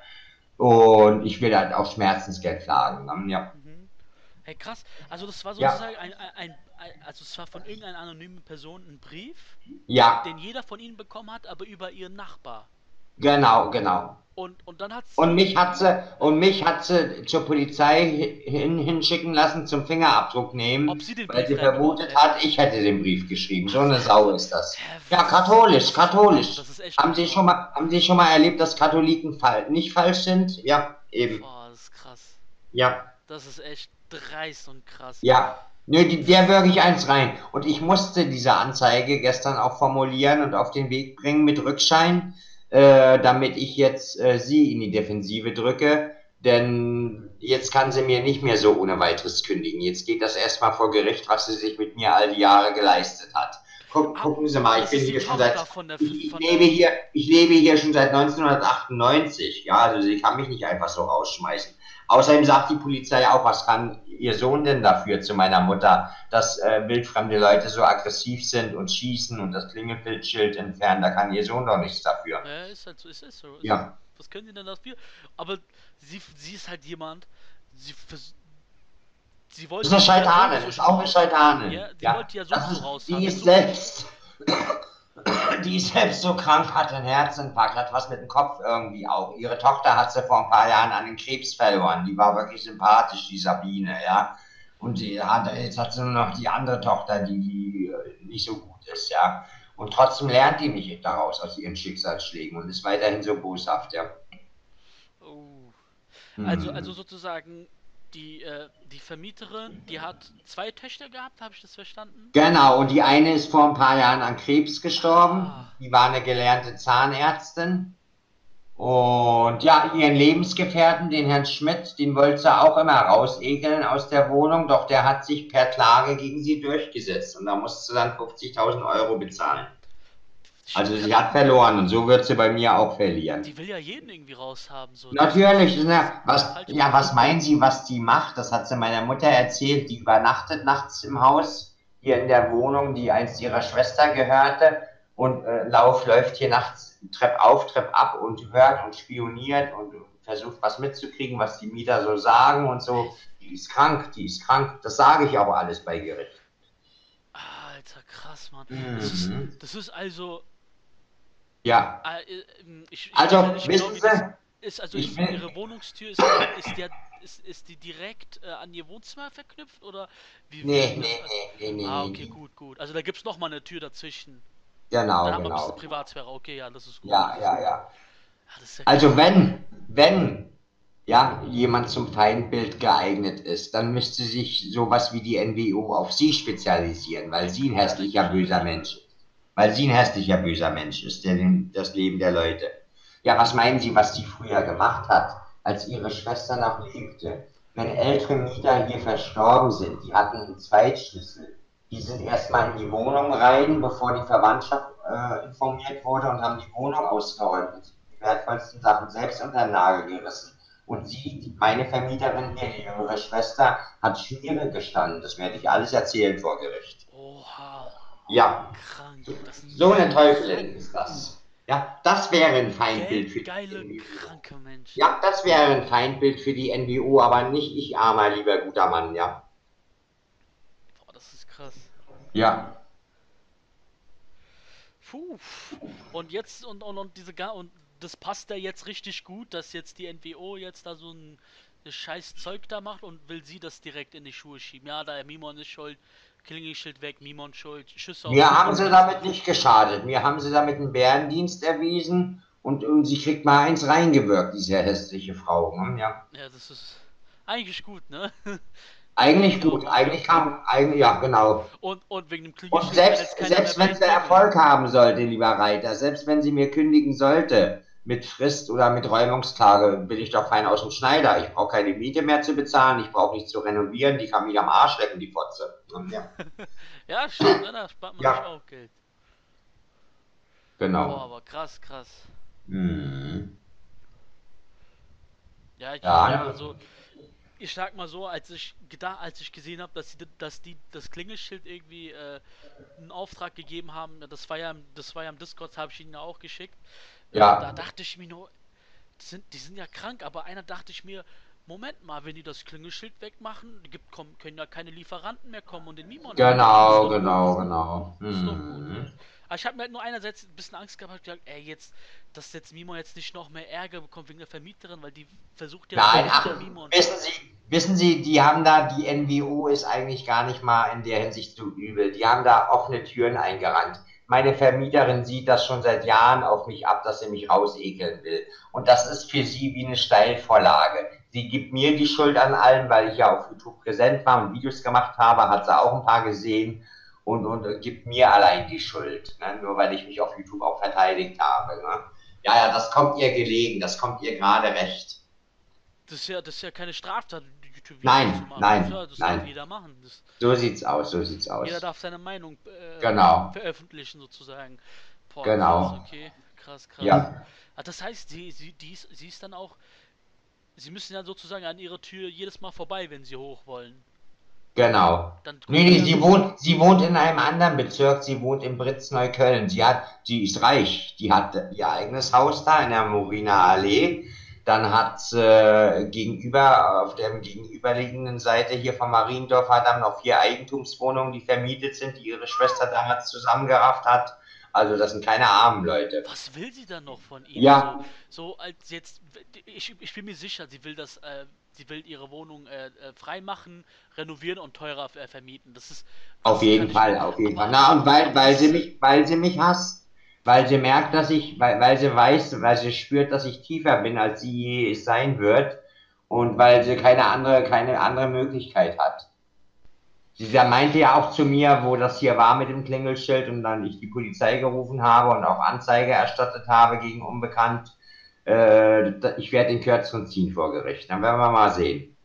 Und ich will halt auch Schmerzensgeld klagen. Ne? Ja. Mhm. Hey, krass. Also das war Ja. sozusagen ein, ein, ein, also es war von irgendeiner anonymen Person ein Brief, Ja, den jeder von ihnen bekommen hat, aber über ihren Nachbar. genau, genau. Und, und dann hat Und mich hat sie, und mich hat sie zur Polizei hin, hinschicken lassen zum Fingerabdruck nehmen, Ob sie den weil Brief sie reingeworfen vermutet hätte. hat, ich hätte den Brief geschrieben. So eine Sau ist das. Hä, Ja, was? katholisch, katholisch. Das ist echt Haben Sie krass. schon mal, haben Sie schon mal erlebt, dass Katholiken fall, nicht falsch sind? Ja, eben. Boah, das ist krass. Ja, Das ist echt dreist und krass. ja. Nö, die, der würge ich eins rein. Und ich musste diese Anzeige gestern auch formulieren und auf den Weg bringen mit Rückschein, äh, damit ich jetzt äh, sie in die Defensive drücke. Denn jetzt kann sie mir nicht mehr so ohne weiteres kündigen. Jetzt geht das erstmal vor Gericht, was sie sich mit mir all die Jahre geleistet hat. Guck, gucken Sie mal, ich Das bin ist die hier schon Tochter seit von der, ich, ich von lebe hier, ich lebe hier schon seit neunzehnhundertachtundneunzig. Ja, also sie kann mich nicht einfach so rausschmeißen. Außerdem sagt die Polizei auch, was kann ihr Sohn denn dafür zu meiner Mutter, dass äh, wildfremde Leute so aggressiv sind und schießen und das Klingelschild entfernen. Da kann ihr Sohn doch nichts dafür. Ja, ist halt so, ist, ist so. Ist Ja. Was können die denn dafür? Aber sie, sie ist halt jemand, sie, vers- sie wollte Das ist eine die ja Scheitane, sowieso das ist auch eine raus- Scheitane. Ja, die Ja, wollte ja das sowieso ist, raus die haben. ist So- selbst, die ist selbst so krank, hat einen Herzinfarkt, hat was mit dem Kopf irgendwie auch. Ihre Tochter hat sie vor ein paar Jahren an den Krebs verloren. Die war wirklich sympathisch, die Sabine, ja. Und die hat, jetzt hat sie nur noch die andere Tochter, die äh, nicht so gut ist, ja. Und trotzdem lernt die nicht daraus aus ihren Schicksalsschlägen und ist weiterhin so boshaft, ja. Oh. Also, Mhm. also sozusagen die, äh, die Vermieterin, die hat zwei Töchter gehabt, habe ich das verstanden? Genau, und die eine ist vor ein paar Jahren an Krebs gestorben. Ah. Die war eine gelernte Zahnärztin. Und ja, ihren Lebensgefährten, den Herrn Schmidt, den wollte sie auch immer rausekeln aus der Wohnung, doch der hat sich per Klage gegen sie durchgesetzt und da musste sie dann fünfzigtausend Euro bezahlen. Also sie hat verloren und so wird sie bei mir auch verlieren. Die will ja jeden irgendwie raushaben. So. Natürlich, ne, was, Falsch. ja, was meinen Sie, was die macht? Das hat sie meiner Mutter erzählt. Die übernachtet nachts im Haus, hier in der Wohnung, die einst ihrer Schwester gehörte. Und äh, Lauf läuft hier nachts Trepp auf, Trepp ab und hört und spioniert und versucht was mitzukriegen, was die Mieter so sagen und so. Die ist krank, die ist krank. Das sage ich auch alles bei Gericht. Alter, krass, Mann. Mhm. Das, ist, das ist also. Ja, Äh, ich, ich Also, weiß ja nicht wissen wie Sie, das ist. Also ich ist will- ihre Wohnungstür ist, ist, der, ist, ist die direkt äh, an ihr Wohnzimmer verknüpft oder wie? nee, wie nee, das- nee, nee, nee, Ah, nee, okay, nee. gut, gut. Also da gibt's noch mal eine Tür dazwischen. Genau, Dann haben wir ein genau. bisschen Privatsphäre. Okay, ja, das ist gut. Ja, das ist ja, gut. ja. Ja, das ist ja Also wenn, wenn ja, jemand zum Feindbild geeignet ist, dann müsste sich sowas wie die N W O auf sie spezialisieren, weil sie ein hässlicher, böser Mensch ist. Weil sie ein hässlicher, böser Mensch ist, der den, das Leben der Leute. Ja, was meinen Sie, was die früher gemacht hat, als ihre Schwester noch lebte? Wenn ältere Mieter hier verstorben sind, die hatten einen Zweitschlüssel. Die sind erstmal in die Wohnung rein, bevor die Verwandtschaft äh, informiert wurde und haben die Wohnung ausgeräumt und die wertvollsten Sachen selbst unter den Nagel gerissen. Und sie, die, meine Vermieterin hier, die jüngere Schwester, hat Schmiere gestanden. Das werde ich alles erzählen vor Gericht. Oha, Ja, krank. Das sind so eine Teufelin ist das. Ja, das wäre ein Feindbild für geil, die geile, N W O. kranke Menschen. Ja, das wäre ein Feindbild für die N W O, aber nicht ich, armer, lieber, guter Mann, ja. Boah, das ist krass. Ja. Puh. Und jetzt und, und, und diese Ga- und das passt da jetzt richtig gut, dass jetzt die N W O jetzt da so ein, ein scheiß Zeug da macht und will sie das direkt in die Schuhe schieben. Ja, da Mimon ist schuld, Klingelschild weg, Mimon schuld, Schüsse auf Mir haben Mimon. sie damit nicht geschadet. Mir haben sie damit einen Bärendienst erwiesen und, und sie kriegt mal eins reingewirkt, diese hässliche Frau. Ne? Ja. Ja, das ist eigentlich gut, ne? Eigentlich gut, eigentlich kam, eigentlich, ja, genau. Und, und wegen dem Und selbst, selbst wenn sie Erfolg haben sollte, lieber Reiter, selbst wenn sie mir kündigen sollte, mit Frist oder mit Räumungsklage, bin ich doch fein aus dem Schneider. Ich brauche keine Miete mehr zu bezahlen, ich brauche nicht zu renovieren, die kann mich am Arsch lecken, die Fotze. Ja, ja stimmt, ne? Da spart man ja. sich auch Geld. Genau. Boah, aber krass, krass. Mhm. Ja, ich, Ja. ja, also ich sag mal so, als ich gedacht, als ich gesehen habe, dass die, dass die das Klingelschild irgendwie äh, einen Auftrag gegeben haben, das war ja, im- das war ja im Discord, habe ich ihnen ja auch geschickt. Äh, Ja. Da dachte ich mir nur, die sind, die sind ja krank, aber einer dachte ich mir, Moment mal, wenn die das Klingelschild wegmachen, gibt, kommen, können ja keine Lieferanten mehr kommen und den Mimon. Genau, genau, genau. Das ist doch gut. Mhm. Aber ich habe mir halt nur einerseits ein bisschen Angst gehabt, hab gedacht, ey, jetzt, dass jetzt Mimon jetzt nicht noch mehr Ärger bekommt wegen der Vermieterin, weil die versucht ja Nein, wirklich ach, den Mimon. wissen Sie, wissen Sie, die haben da, die N W O ist eigentlich gar nicht mal in der Hinsicht so übel. Die haben da offene Türen eingerannt. Meine Vermieterin sieht das schon seit Jahren auf mich ab, dass sie mich rausekeln will. Und das ist für sie wie eine Steilvorlage. Sie gibt mir die Schuld an allem, weil ich ja auf YouTube präsent war und Videos gemacht habe, hat sie auch ein paar gesehen und, und gibt mir allein die Schuld. Ne? Nur weil ich mich auf YouTube auch verteidigt habe. Ne? Ja, ja, das kommt ihr gelegen, das kommt ihr gerade recht. Das ist ja, das ist ja keine Straftat, YouTube-Videos Nein, zu machen. nein, das, das nein. darf jeder machen. Das, So sieht's aus, so sieht's aus. jeder darf seine Meinung äh, Genau. veröffentlichen sozusagen. Boah, Genau. krass, okay. Krass, krass. Ja. Ah, das heißt, sie, sie, die ist, sie ist dann auch. Sie müssen ja sozusagen an ihrer Tür jedes Mal vorbei, wenn sie hoch wollen. Genau. Dann Nee, nee, sie wohnt, sie wohnt in einem anderen Bezirk, sie wohnt in Britz-Neukölln. Sie hat, sie ist reich, die hat ihr eigenes Haus da in der Moriner Allee. Dann hat äh, gegenüber, auf der gegenüberliegenden Seite hier von Mariendorf hat dann noch vier Eigentumswohnungen, die vermietet sind, die ihre Schwester damals zusammengerafft hat. Also das sind keine armen Leute. Was will sie dann noch von ihm? Ja. So, so als jetzt, ich, ich bin mir sicher, sie will das, äh, sie will ihre Wohnung äh, äh, frei machen, renovieren und teurer äh, vermieten. Das ist das Auf jeden kann Fall, ich, auf jeden aber- Fall. Na, und weil, aber weil das- sie mich, weil sie mich hasst, weil sie merkt, dass ich, weil, weil sie weiß, weil sie spürt, dass ich tiefer bin, als sie je es sein wird, und weil sie keine andere, keine andere Möglichkeit hat. Sie da meinte ja auch zu mir, wo das hier war mit dem Klingelschild und dann ich die Polizei gerufen habe und auch Anzeige erstattet habe gegen Unbekannt, äh, ich werde den Kürzeren ziehen vor Gericht. Dann werden wir mal sehen.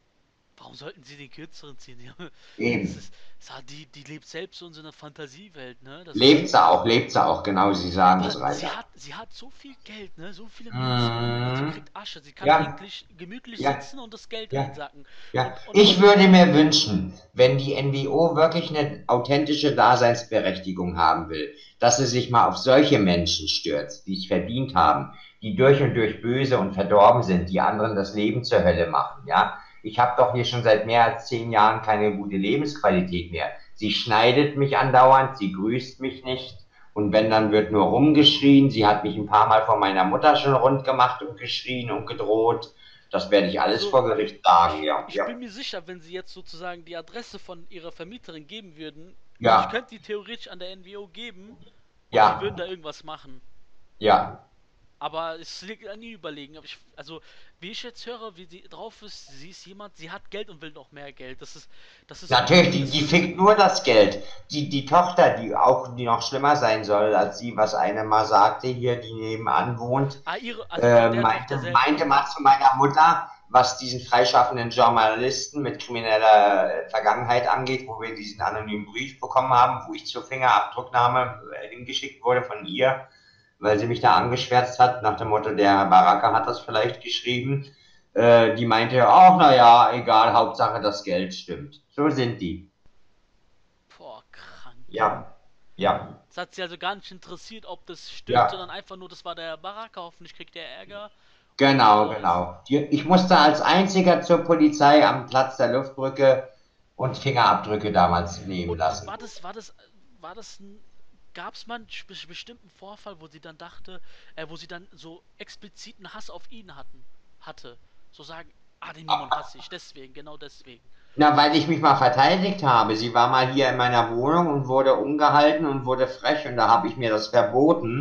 Warum sollten sie den kürzeren ziehen? Die, Eben. das ist, das, die, die lebt selbst so in so einer Fantasiewelt, ne? Das Lebt sie auch, lebt sie auch, genau, Sie sagen es, aber sie Reiter. hat, sie hat so viel Geld, ne? So viele Mhm. Millionen, sie kriegt Asche. Sie kann Ja. eigentlich gemütlich Ja. sitzen und das Geld Ja. einsacken. Ja, Und- und- ich würde mir wünschen, wenn die N W O wirklich eine authentische Daseinsberechtigung haben will, dass sie sich mal auf solche Menschen stürzt, die es verdient haben, die durch und durch böse und verdorben sind, die anderen das Leben zur Hölle machen, ja. Ich habe doch hier schon seit mehr als zehn Jahren keine gute Lebensqualität mehr. Sie schneidet mich andauernd, sie grüßt mich nicht. Und wenn, dann wird nur rumgeschrien. Sie hat mich ein paar Mal von meiner Mutter schon rund gemacht und geschrien und gedroht. Das werde ich alles Also, vor Gericht sagen, ja. Ich ja. bin mir sicher, wenn sie jetzt sozusagen die Adresse von ihrer Vermieterin geben würden, Ja. ich könnte die theoretisch an der N W O geben und Ja. die würden da irgendwas machen. Ja, Aber es liegt an ihr überlegen. Aber ich, also, wie ich jetzt höre, wie sie drauf ist, sie ist jemand, sie hat Geld und will noch mehr Geld. Das ist, das ist natürlich, die, das die ist- fickt nur das Geld. Die, die Tochter, die auch die noch schlimmer sein soll als sie, was eine mal sagte hier, die nebenan wohnt, Ah, ihre, also äh, der meinte, Tochter selber. meinte mal zu meiner Mutter, was diesen freischaffenden Journalisten mit krimineller äh, Vergangenheit angeht, wo wir diesen anonymen Brief bekommen haben, wo ich zur Fingerabdrucknahme äh, hingeschickt wurde von ihr, weil sie mich da angeschwärzt hat, nach dem Motto, der Herr Baraka hat das vielleicht geschrieben. Äh, die meinte, ach naja, egal, Hauptsache das Geld stimmt. So sind die. Boah, krank. Ja, ja. Das hat sie also gar nicht interessiert, ob das stimmt, Ja. sondern einfach nur, das war der Baraka, hoffentlich kriegt der Ärger. Genau, genau. Die, ich musste als einziger zur Polizei am Platz der Luftbrücke und Fingerabdrücke damals nehmen Und lassen. war das, war das, war das ein, gab es mal einen spe- bestimmten Vorfall, wo sie dann dachte, äh, wo sie dann so expliziten Hass auf ihn hatten, hatte? So sagen, ah, den Mimon hasse ich, deswegen, genau deswegen. Na, weil ich mich mal verteidigt habe. Sie war mal hier in meiner Wohnung und wurde ungehalten und wurde frech und da habe ich mir das verboten.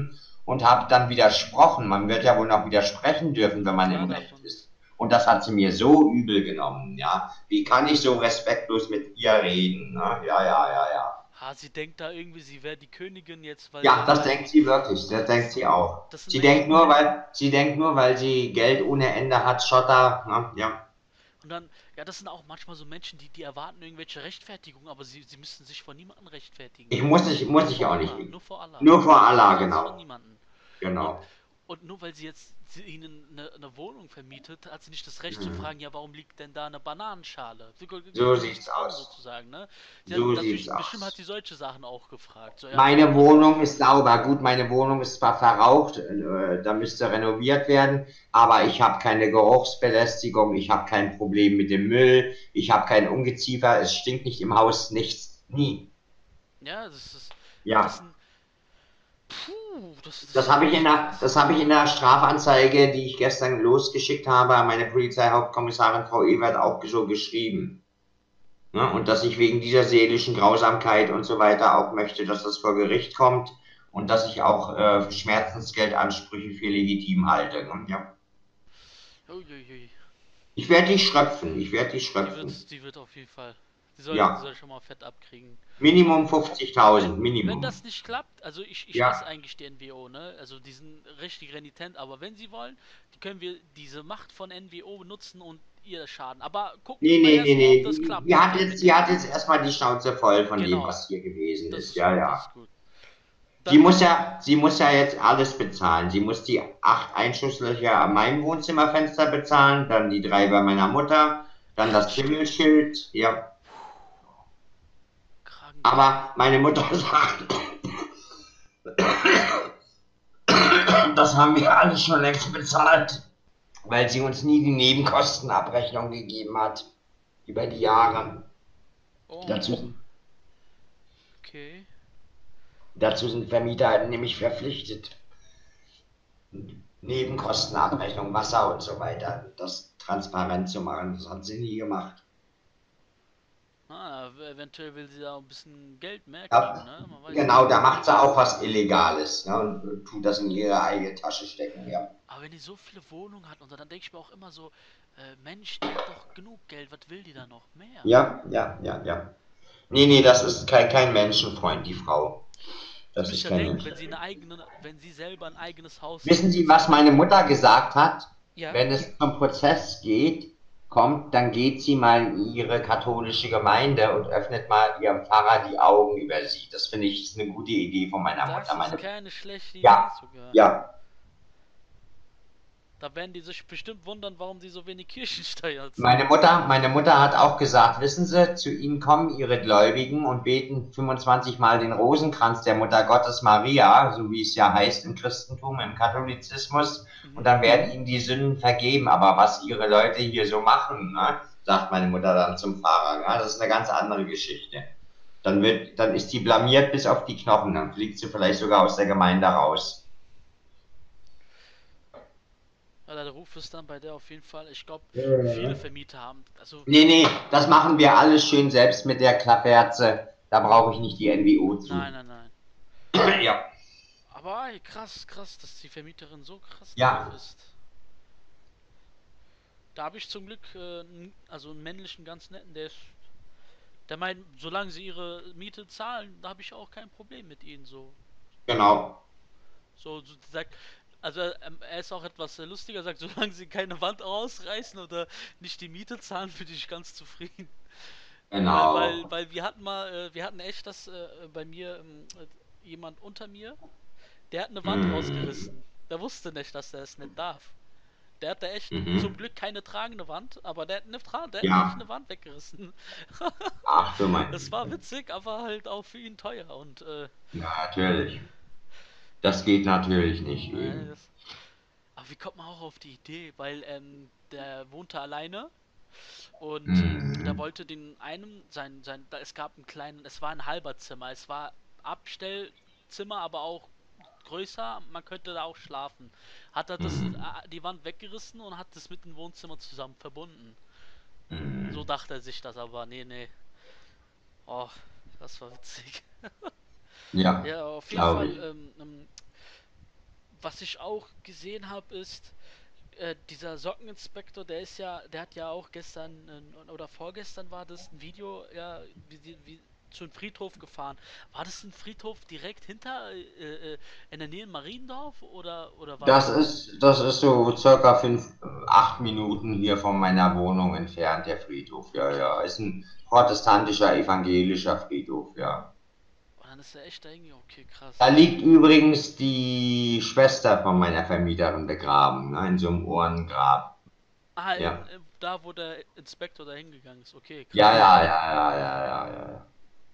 und habe dann widersprochen. Man wird ja wohl noch widersprechen dürfen, wenn man Klar im darf Recht man. ist. Und das hat sie mir so übel genommen, ja. Wie kann ich so respektlos mit ihr reden? Ne? Ja, ja, ja, ja. Ah, sie denkt da irgendwie, sie wäre die Königin jetzt, weil Ja, sie das halt. denkt sie wirklich, das denkt sie auch. Das sind Sie Menschen, denkt nur, weil sie denkt nur, weil sie Geld ohne Ende hat, Schotter, ne? Ja. und dann, ja, das sind auch manchmal so Menschen, die, die erwarten irgendwelche Rechtfertigung, aber sie, sie müssen sich vor niemandem rechtfertigen. Ich muss ich, muss Nur ich vor auch Allah, nicht. nur vor Allah. Nur vor Allah, Sonst von genau. niemandem. Und, Genau. und nur weil sie jetzt sie ihnen eine, eine Wohnung vermietet, hat sie nicht das Recht zu Mhm. fragen, ja, warum liegt denn da eine Bananenschale? Sie guckt So sie sieht's nichts an, aus. sozusagen, ne? Sie So hat sieht's natürlich, bestimmt hat aus. sie solche Sachen auch gefragt. So, ja, Meine warum hast du- Wohnung ist sauber. Gut, meine Wohnung ist zwar verraucht, äh, da müsste renoviert werden, aber ich habe keine Geruchsbelästigung, ich habe kein Problem mit dem Müll, ich habe kein Ungeziefer, es stinkt nicht im Haus, nichts, nie. Ja, das ist. Ja. Das sind. Puh, das, das, Das ist habe ich echt in der, krass. das habe ich in der Strafanzeige, die ich gestern losgeschickt habe, an meine Polizeihauptkommissarin Frau Ewert auch so geschrieben. Ne? Und dass ich wegen dieser seelischen Grausamkeit und so weiter auch möchte, dass das vor Gericht kommt und dass ich auch äh, Schmerzensgeldansprüche für legitim halte. Ne? Ja. Uiuiui. Ich werde dich schröpfen, ich werde dich Die schröpfen. wird, die wird auf jeden Fall. Die soll, Ja. die soll schon mal fett abkriegen. Minimum fünfzigtausend, Wenn, Minimum. wenn das nicht klappt, also ich, ich Ja. hasse eigentlich die N W O, ne? Also die sind richtig renitent, aber wenn sie wollen, die können wir diese Macht von N W O benutzen und ihr schaden. Aber gucken Nee, wir nee, erst nee, mal, ob nee. das klappt. Die hat mit jetzt, dem. die hat jetzt erstmal die Schnauze voll von dem, Genau. was hier gewesen Das ist. ist Ja, gut, ja. das ist gut. Sie Dann- muss ja, sie muss ja jetzt alles bezahlen. Sie muss die acht Einschusslöcher an meinem Wohnzimmerfenster bezahlen, dann die drei bei meiner Mutter, dann das Himmelschild, ja. Kragen- Aber meine Mutter sagt, das haben wir alles schon längst bezahlt, weil sie uns nie die Nebenkostenabrechnung gegeben hat über die Jahre. Oh, Dazu, okay. dazu sind Vermieter halt nämlich verpflichtet. Nebenkostenabrechnung, Wasser und so weiter, das transparent zu machen. Das hat sie nie gemacht. Ah, eventuell will sie da ein bisschen Geld mehr Ja, kriegen, ne? Man weiß genau, nicht. da macht sie auch was Illegales, ne, und tut das in ihre eigene Tasche stecken, ja. Aber wenn die so viele Wohnungen hat und so, dann denke ich mir auch immer so, äh, Mensch, die hat doch genug Geld, was will die da noch mehr? Ja, ja, ja, ja. Nee, nee, das ist kein, kein Menschenfreund, die Frau. Das Sie ist müssen ja kein denken, Mensch. wenn sie eine eigene, wenn sie selber ein eigenes Haus Wissen Sie, was meine Mutter gesagt hat? Ja. Wenn es zum Prozess geht, kommt, dann geht sie mal in ihre katholische Gemeinde und öffnet mal ihrem Pfarrer die Augen über sie. Das finde ich ist eine gute Idee von meiner Das Mutter. Meine, ist keine schlechte Idee Ja, sogar. ja, Da werden die sich bestimmt wundern, warum sie so wenig Kirchensteuer zahlen. meine Mutter, meine Mutter hat auch gesagt, wissen Sie, zu Ihnen kommen Ihre Gläubigen und beten fünfundzwanzig Mal den Rosenkranz der Mutter Gottes Maria, so wie es ja heißt im Christentum, im Katholizismus, und dann werden Ihnen die Sünden vergeben. Aber was Ihre Leute hier so machen, ne, sagt meine Mutter dann zum Pfarrer, ja, das ist eine ganz andere Geschichte. Dann wird, dann ist die blamiert bis auf die Knochen, dann fliegt sie vielleicht sogar aus der Gemeinde raus. Ja, der Ruf ist dann bei der auf jeden Fall, ich glaube, viele Vermieter haben, also Nee, nee, das machen wir alles schön selbst mit der Klappherze. Da brauche ich nicht die N W O zu. nein, nein, nein. Ja. Aber ey, krass, krass, dass die Vermieterin so krass Ja. drauf ist. Da habe ich zum Glück äh, n- also einen männlichen ganz netten, der ist, der meint, solange sie ihre Miete zahlen, da habe ich auch kein Problem mit ihnen so. Genau. So, so sagt, also ähm, er ist auch etwas äh, lustiger, sagt, solange sie keine Wand ausreißen oder nicht die Miete zahlen, bin ich ganz zufrieden. Genau. Weil, weil, weil wir hatten mal, äh, wir hatten echt das äh, bei mir, ähm, äh, jemand unter mir, der hat eine Wand Mhm. rausgerissen. Der wusste nicht, dass er es nicht darf. Der hatte echt Mhm. zum Glück keine tragende Wand, aber der hat eine, Tra der Ja. hat echt eine Wand weggerissen. Ach du mein. Das war witzig, aber halt auch für ihn teuer und äh, Ja, natürlich. Das geht natürlich nicht. äh, Eben. das, aber wie kommt man auch auf die Idee? Weil ähm, der wohnte alleine und Mhm. der wollte den einen, sein, sein, da, es gab einen kleinen, es war ein halber Zimmer, es war Abstellzimmer, aber auch größer, man könnte da auch schlafen. Hat er das, Mhm. äh, die Wand weggerissen und hat das mit dem Wohnzimmer zusammen verbunden. Mhm. So dachte er sich das, aber nee, nee. Oh, das war witzig. Ja, Ja, auf jeden glaube Fall, ich. ähm, ähm, was ich auch gesehen habe, ist, äh, dieser Sockeninspektor, der ist ja, der hat ja auch gestern äh, oder vorgestern war das ein Video, ja, wie, die- wie zu einem Friedhof gefahren. War das ein Friedhof direkt hinter, äh, äh, in der Nähe in Mariendorf oder oder war Das das? ist, das ist so circa fünf, acht Minuten hier von meiner Wohnung entfernt, der Friedhof. Ja, Okay. ja. Ist ein protestantischer, evangelischer Friedhof, ja. Oh, dann ist er echt da irgendwie, okay, Da krass. liegt übrigens die Schwester von meiner Vermieterin begraben, ne, in so einem Urnengrab. Ah, in, Ja. in, da wo der Inspektor da hingegangen ist, okay, Ja, krass. ja, ja, ja, ja, ja, ja. ja.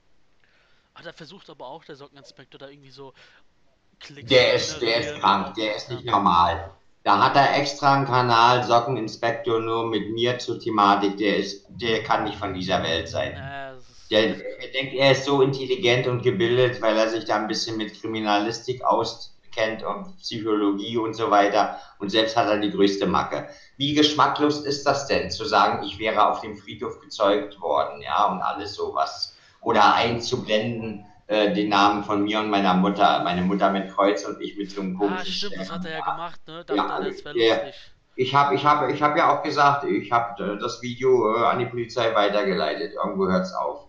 Ah, da versucht aber auch der Sockeninspektor da irgendwie so Klicks zu Der ist, der ist generieren krank, oder der ist nicht Kommentare. normal. Da hat er extra einen Kanal, Sockeninspektor, nur mit mir zur Thematik. Der ist, der kann nicht von dieser Welt sein. Ja, das ist, Der, er denkt, er ist so intelligent und gebildet, weil er sich da ein bisschen mit Kriminalistik auskennt und Psychologie und so weiter. Und selbst hat er die größte Macke. Wie geschmacklos ist das denn, zu sagen, ich wäre auf dem Friedhof gezeugt worden, ja, und alles sowas. Oder einzublenden, äh, den Namen von mir und meiner Mutter. Meine Mutter mit Kreuz und ich mit so einem ah, komischen stimmt, Stern das hat am er ja Grab. gemacht, ne? Dachte Ja, er, das wäre der, lustig. ich habe ich hab, ich hab ja auch gesagt, ich habe das Video äh, an die Polizei weitergeleitet. Irgendwo hört's auf.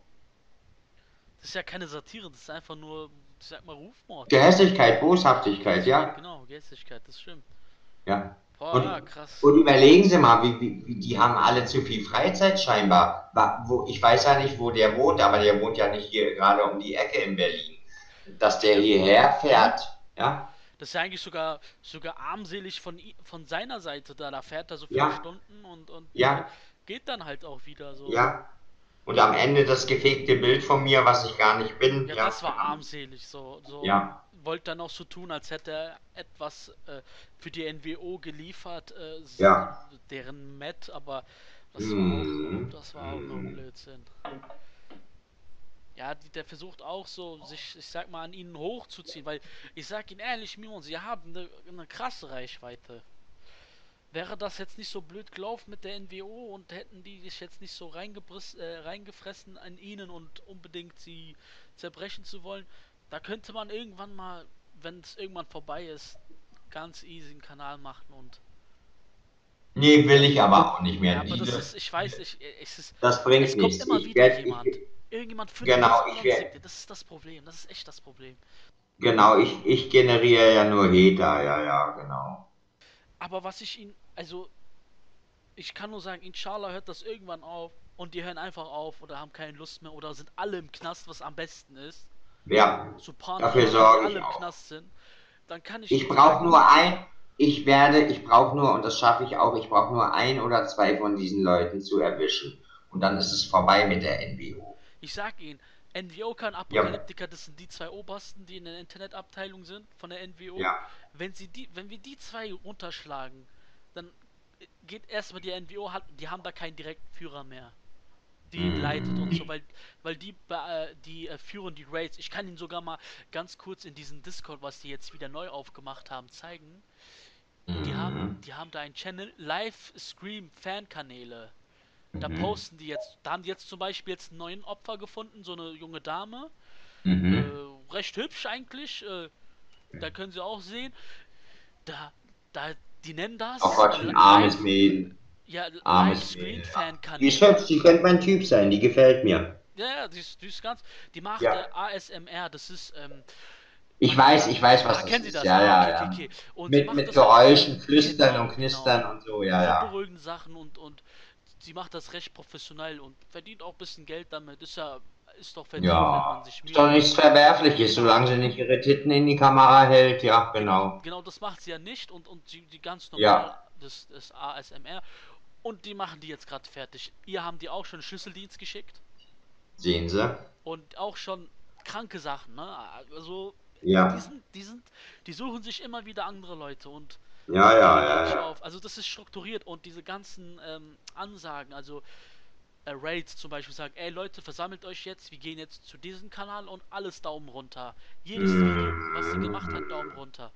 Das ist ja keine Satire, das ist einfach nur, ich sag mal, Rufmord. Gehässigkeit, Boshaftigkeit, Gehässigkeit, ja. genau, Gehässigkeit, das stimmt. Ja. Boah, Und, ja, krass. und überlegen Sie mal, wie, wie, wie, die haben alle zu viel Freizeit scheinbar. Wa- Wo, ich weiß ja nicht, wo der wohnt, aber der wohnt ja nicht hier gerade um die Ecke in Berlin. Dass der Stimmt. hierher fährt, ja, Das ist ja eigentlich sogar, sogar armselig von, i- von seiner Seite da. Da fährt er so viele ja, Stunden und, und ja, geht dann halt auch wieder so. ja. Und am Ende das gefegte Bild von mir, was ich gar nicht bin, Ja, ja, das war armselig, so, so ja. wollte dann auch so tun, als hätte er etwas äh, für die N W O geliefert, äh, s- Ja. deren Met, aber das war auch, Hm, das war auch nur hm. Blödsinn. Ja, die, der versucht auch so, sich, ich sag mal, an ihnen hochzuziehen, weil ich sag Ihnen ehrlich, Mimon, sie haben eine, eine krasse Reichweite. Wäre das jetzt nicht so blöd gelaufen mit der N W O und hätten die sich jetzt nicht so reingebriss, äh, reingefressen an ihnen und unbedingt sie zerbrechen zu wollen, da könnte man irgendwann mal, wenn es irgendwann vorbei ist, ganz easy einen Kanal machen und Nee, will ich aber auch nicht ja, mehr. aber das Diese, ist, ich weiß, ich, es ist, das bringt es kommt nichts. immer Ich wieder werde, ich, jemand. Irgendjemand findet das genau, und ich dann werde, zieht ihr. Das ist das Problem. Das ist echt das Problem. genau, ich, ich generiere ja nur Hater, ja, ja, genau. Aber was ich ihn, also ich kann nur sagen, inshallah hört das irgendwann auf und die hören einfach auf oder haben keine Lust mehr oder sind alle im Knast, was am besten ist. Ja, dafür Subhanallah, wenn die sorge alle ich im auch. Knast sind, dann kann ich Ich nur brauche sagen, nur ein, ich werde, ich brauche nur, und das schaffe ich auch, ich brauche nur ein oder zwei von diesen Leuten zu erwischen. Und dann ist es vorbei mit der N W O. ich sag Ihnen, N W O und Ja, Apokalyptiker, das sind die zwei Obersten, die in der Internetabteilung sind von der N W O. ja. Wenn sie die, wenn wir die zwei runterschlagen, dann geht erstmal die N W O, hat, die haben da keinen direkten Führer mehr, die ihn leitet und so, Mhm. weil, weil die, äh, die äh, führen die Raids. Ich kann Ihnen sogar mal ganz kurz in diesen Discord, was die jetzt wieder neu aufgemacht haben, zeigen. Die haben, Mhm. die haben da einen Channel, Livestream Fankanäle. Da Mhm. posten die jetzt, da haben die jetzt zum Beispiel jetzt einen neuen Opfer gefunden, so eine junge Dame. Mhm. Äh, recht hübsch eigentlich. Äh, da können Sie auch sehen. Da, da, die nennen Oh das Gott, ein armes Live, Mädel. ja, Armes Livestream Mädel. Die ist hübsch, Fankanäle. die könnte mein Typ sein, die gefällt mir. Ja, ja, die ist, die ist ganz, die macht Ja. äh, A S M R, das ist, ähm, Ich man, weiß, ich weiß, ah, was das kennen Sie ist. das? Ja, Ah, ja, okay, okay, ja. okay. Und sie Mit, macht mit das halt, Geräuschen, Flüstern und genau, genau. Knistern und so, ja, Diese ja. beruhigenden Sachen und, und sie macht das recht professionell und verdient auch ein bisschen Geld damit. Ist ja, ist doch verdient, wenn man Ja. sich Ist Mühe doch gibt. nichts Verwerfliches, Genau, solange sie nicht ihre Titten in die Kamera hält, ja, genau, genau. genau, das macht sie ja nicht und, und sie, die ganz normal, Ja, das, das A S M R. Und die machen die jetzt gerade fertig. Ihr haben die auch schon Schlüsseldienst geschickt sehen Sie? und auch schon kranke Sachen, ne? Also, die Ja, sind, die sind, die suchen sich immer wieder andere Leute und ja, die ja, hören auch ja, nicht ja. auf. Also das ist strukturiert und diese ganzen ähm, Ansagen, also äh, Raids zum Beispiel sagen, ey Leute, versammelt euch jetzt, wir gehen jetzt zu diesem Kanal und alles Daumen runter. Jedes Video, was sie gemacht hat, Daumen Mhm. runter.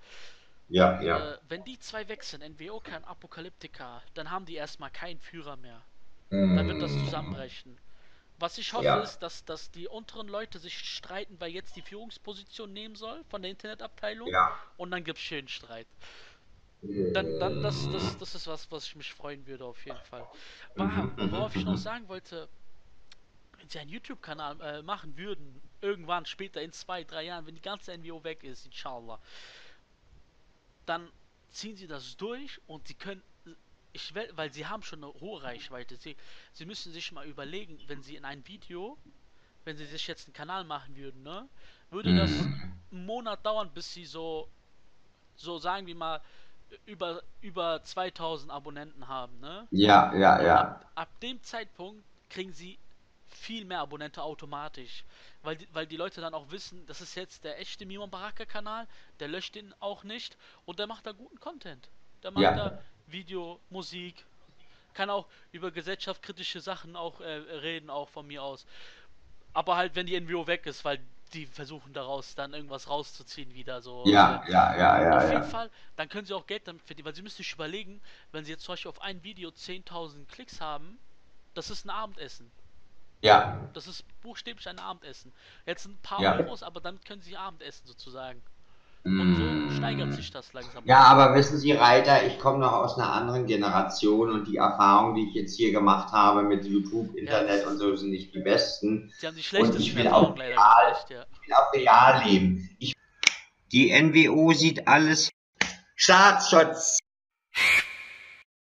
Ja, Und ja. äh, wenn die zwei wechseln, N W O kein Apokalyptiker, dann haben die erstmal keinen Führer mehr. Dann wird das Mhm. zusammenbrechen. Was ich hoffe, Ja. ist, dass, dass die unteren Leute sich streiten, wer jetzt die Führungsposition nehmen soll von der Internetabteilung. Ja. Und dann gibt's schönen Streit. Dann, dann das, das, das ist was, was ich mich freuen würde auf jeden Fall. War, worauf ich noch sagen wollte, wenn sie einen YouTube-Kanal äh, machen würden, irgendwann später in zwei, drei Jahren, wenn die ganze N W O weg ist, inshallah, dann ziehen sie das durch und sie können, ich will, weil sie haben schon eine hohe Reichweite, sie, sie müssen sich mal überlegen, wenn sie in ein Video, wenn sie sich jetzt einen Kanal machen würden, ne, würde das einen Monat dauern, bis sie so, so sagen wir mal, über, über zweitausend Abonnenten haben, ne? Ja, ja, Und ja. ab, ab dem Zeitpunkt kriegen sie viel mehr Abonnenten automatisch. Weil die, weil die Leute dann auch wissen, das ist jetzt der echte Mimon Baraka Kanal, der löscht den auch nicht und der macht da guten Content. Der macht Ja. da Video, Musik, kann auch über gesellschaftskritische Sachen auch äh, reden, auch von mir aus. Aber halt, wenn die N W O weg ist, weil die versuchen daraus dann irgendwas rauszuziehen wieder so. Ja, äh, ja, ja, ja, auf ja. jeden Fall, dann können sie auch Geld damit verdienen, weil sie müssen sich überlegen, wenn sie jetzt zum Beispiel auf ein Video zehntausend Klicks haben, das ist ein Abendessen. Ja, Das ist buchstäblich ein Abendessen. Jetzt ein paar Ja. Euros, aber damit können sie Abendessen sozusagen. Und so steigert sich das langsam. ja, aber wissen Sie, Reiter, ich komme noch aus einer anderen Generation und die Erfahrungen, die ich jetzt hier gemacht habe mit YouTube, Internet das- und so, sind nicht die besten. Sie haben die Und schlechtesten ich will Erfahrungen auch leider real, gemacht, ja. ich will auch real leben. Ich, die N W O sieht alles Staatsschutz.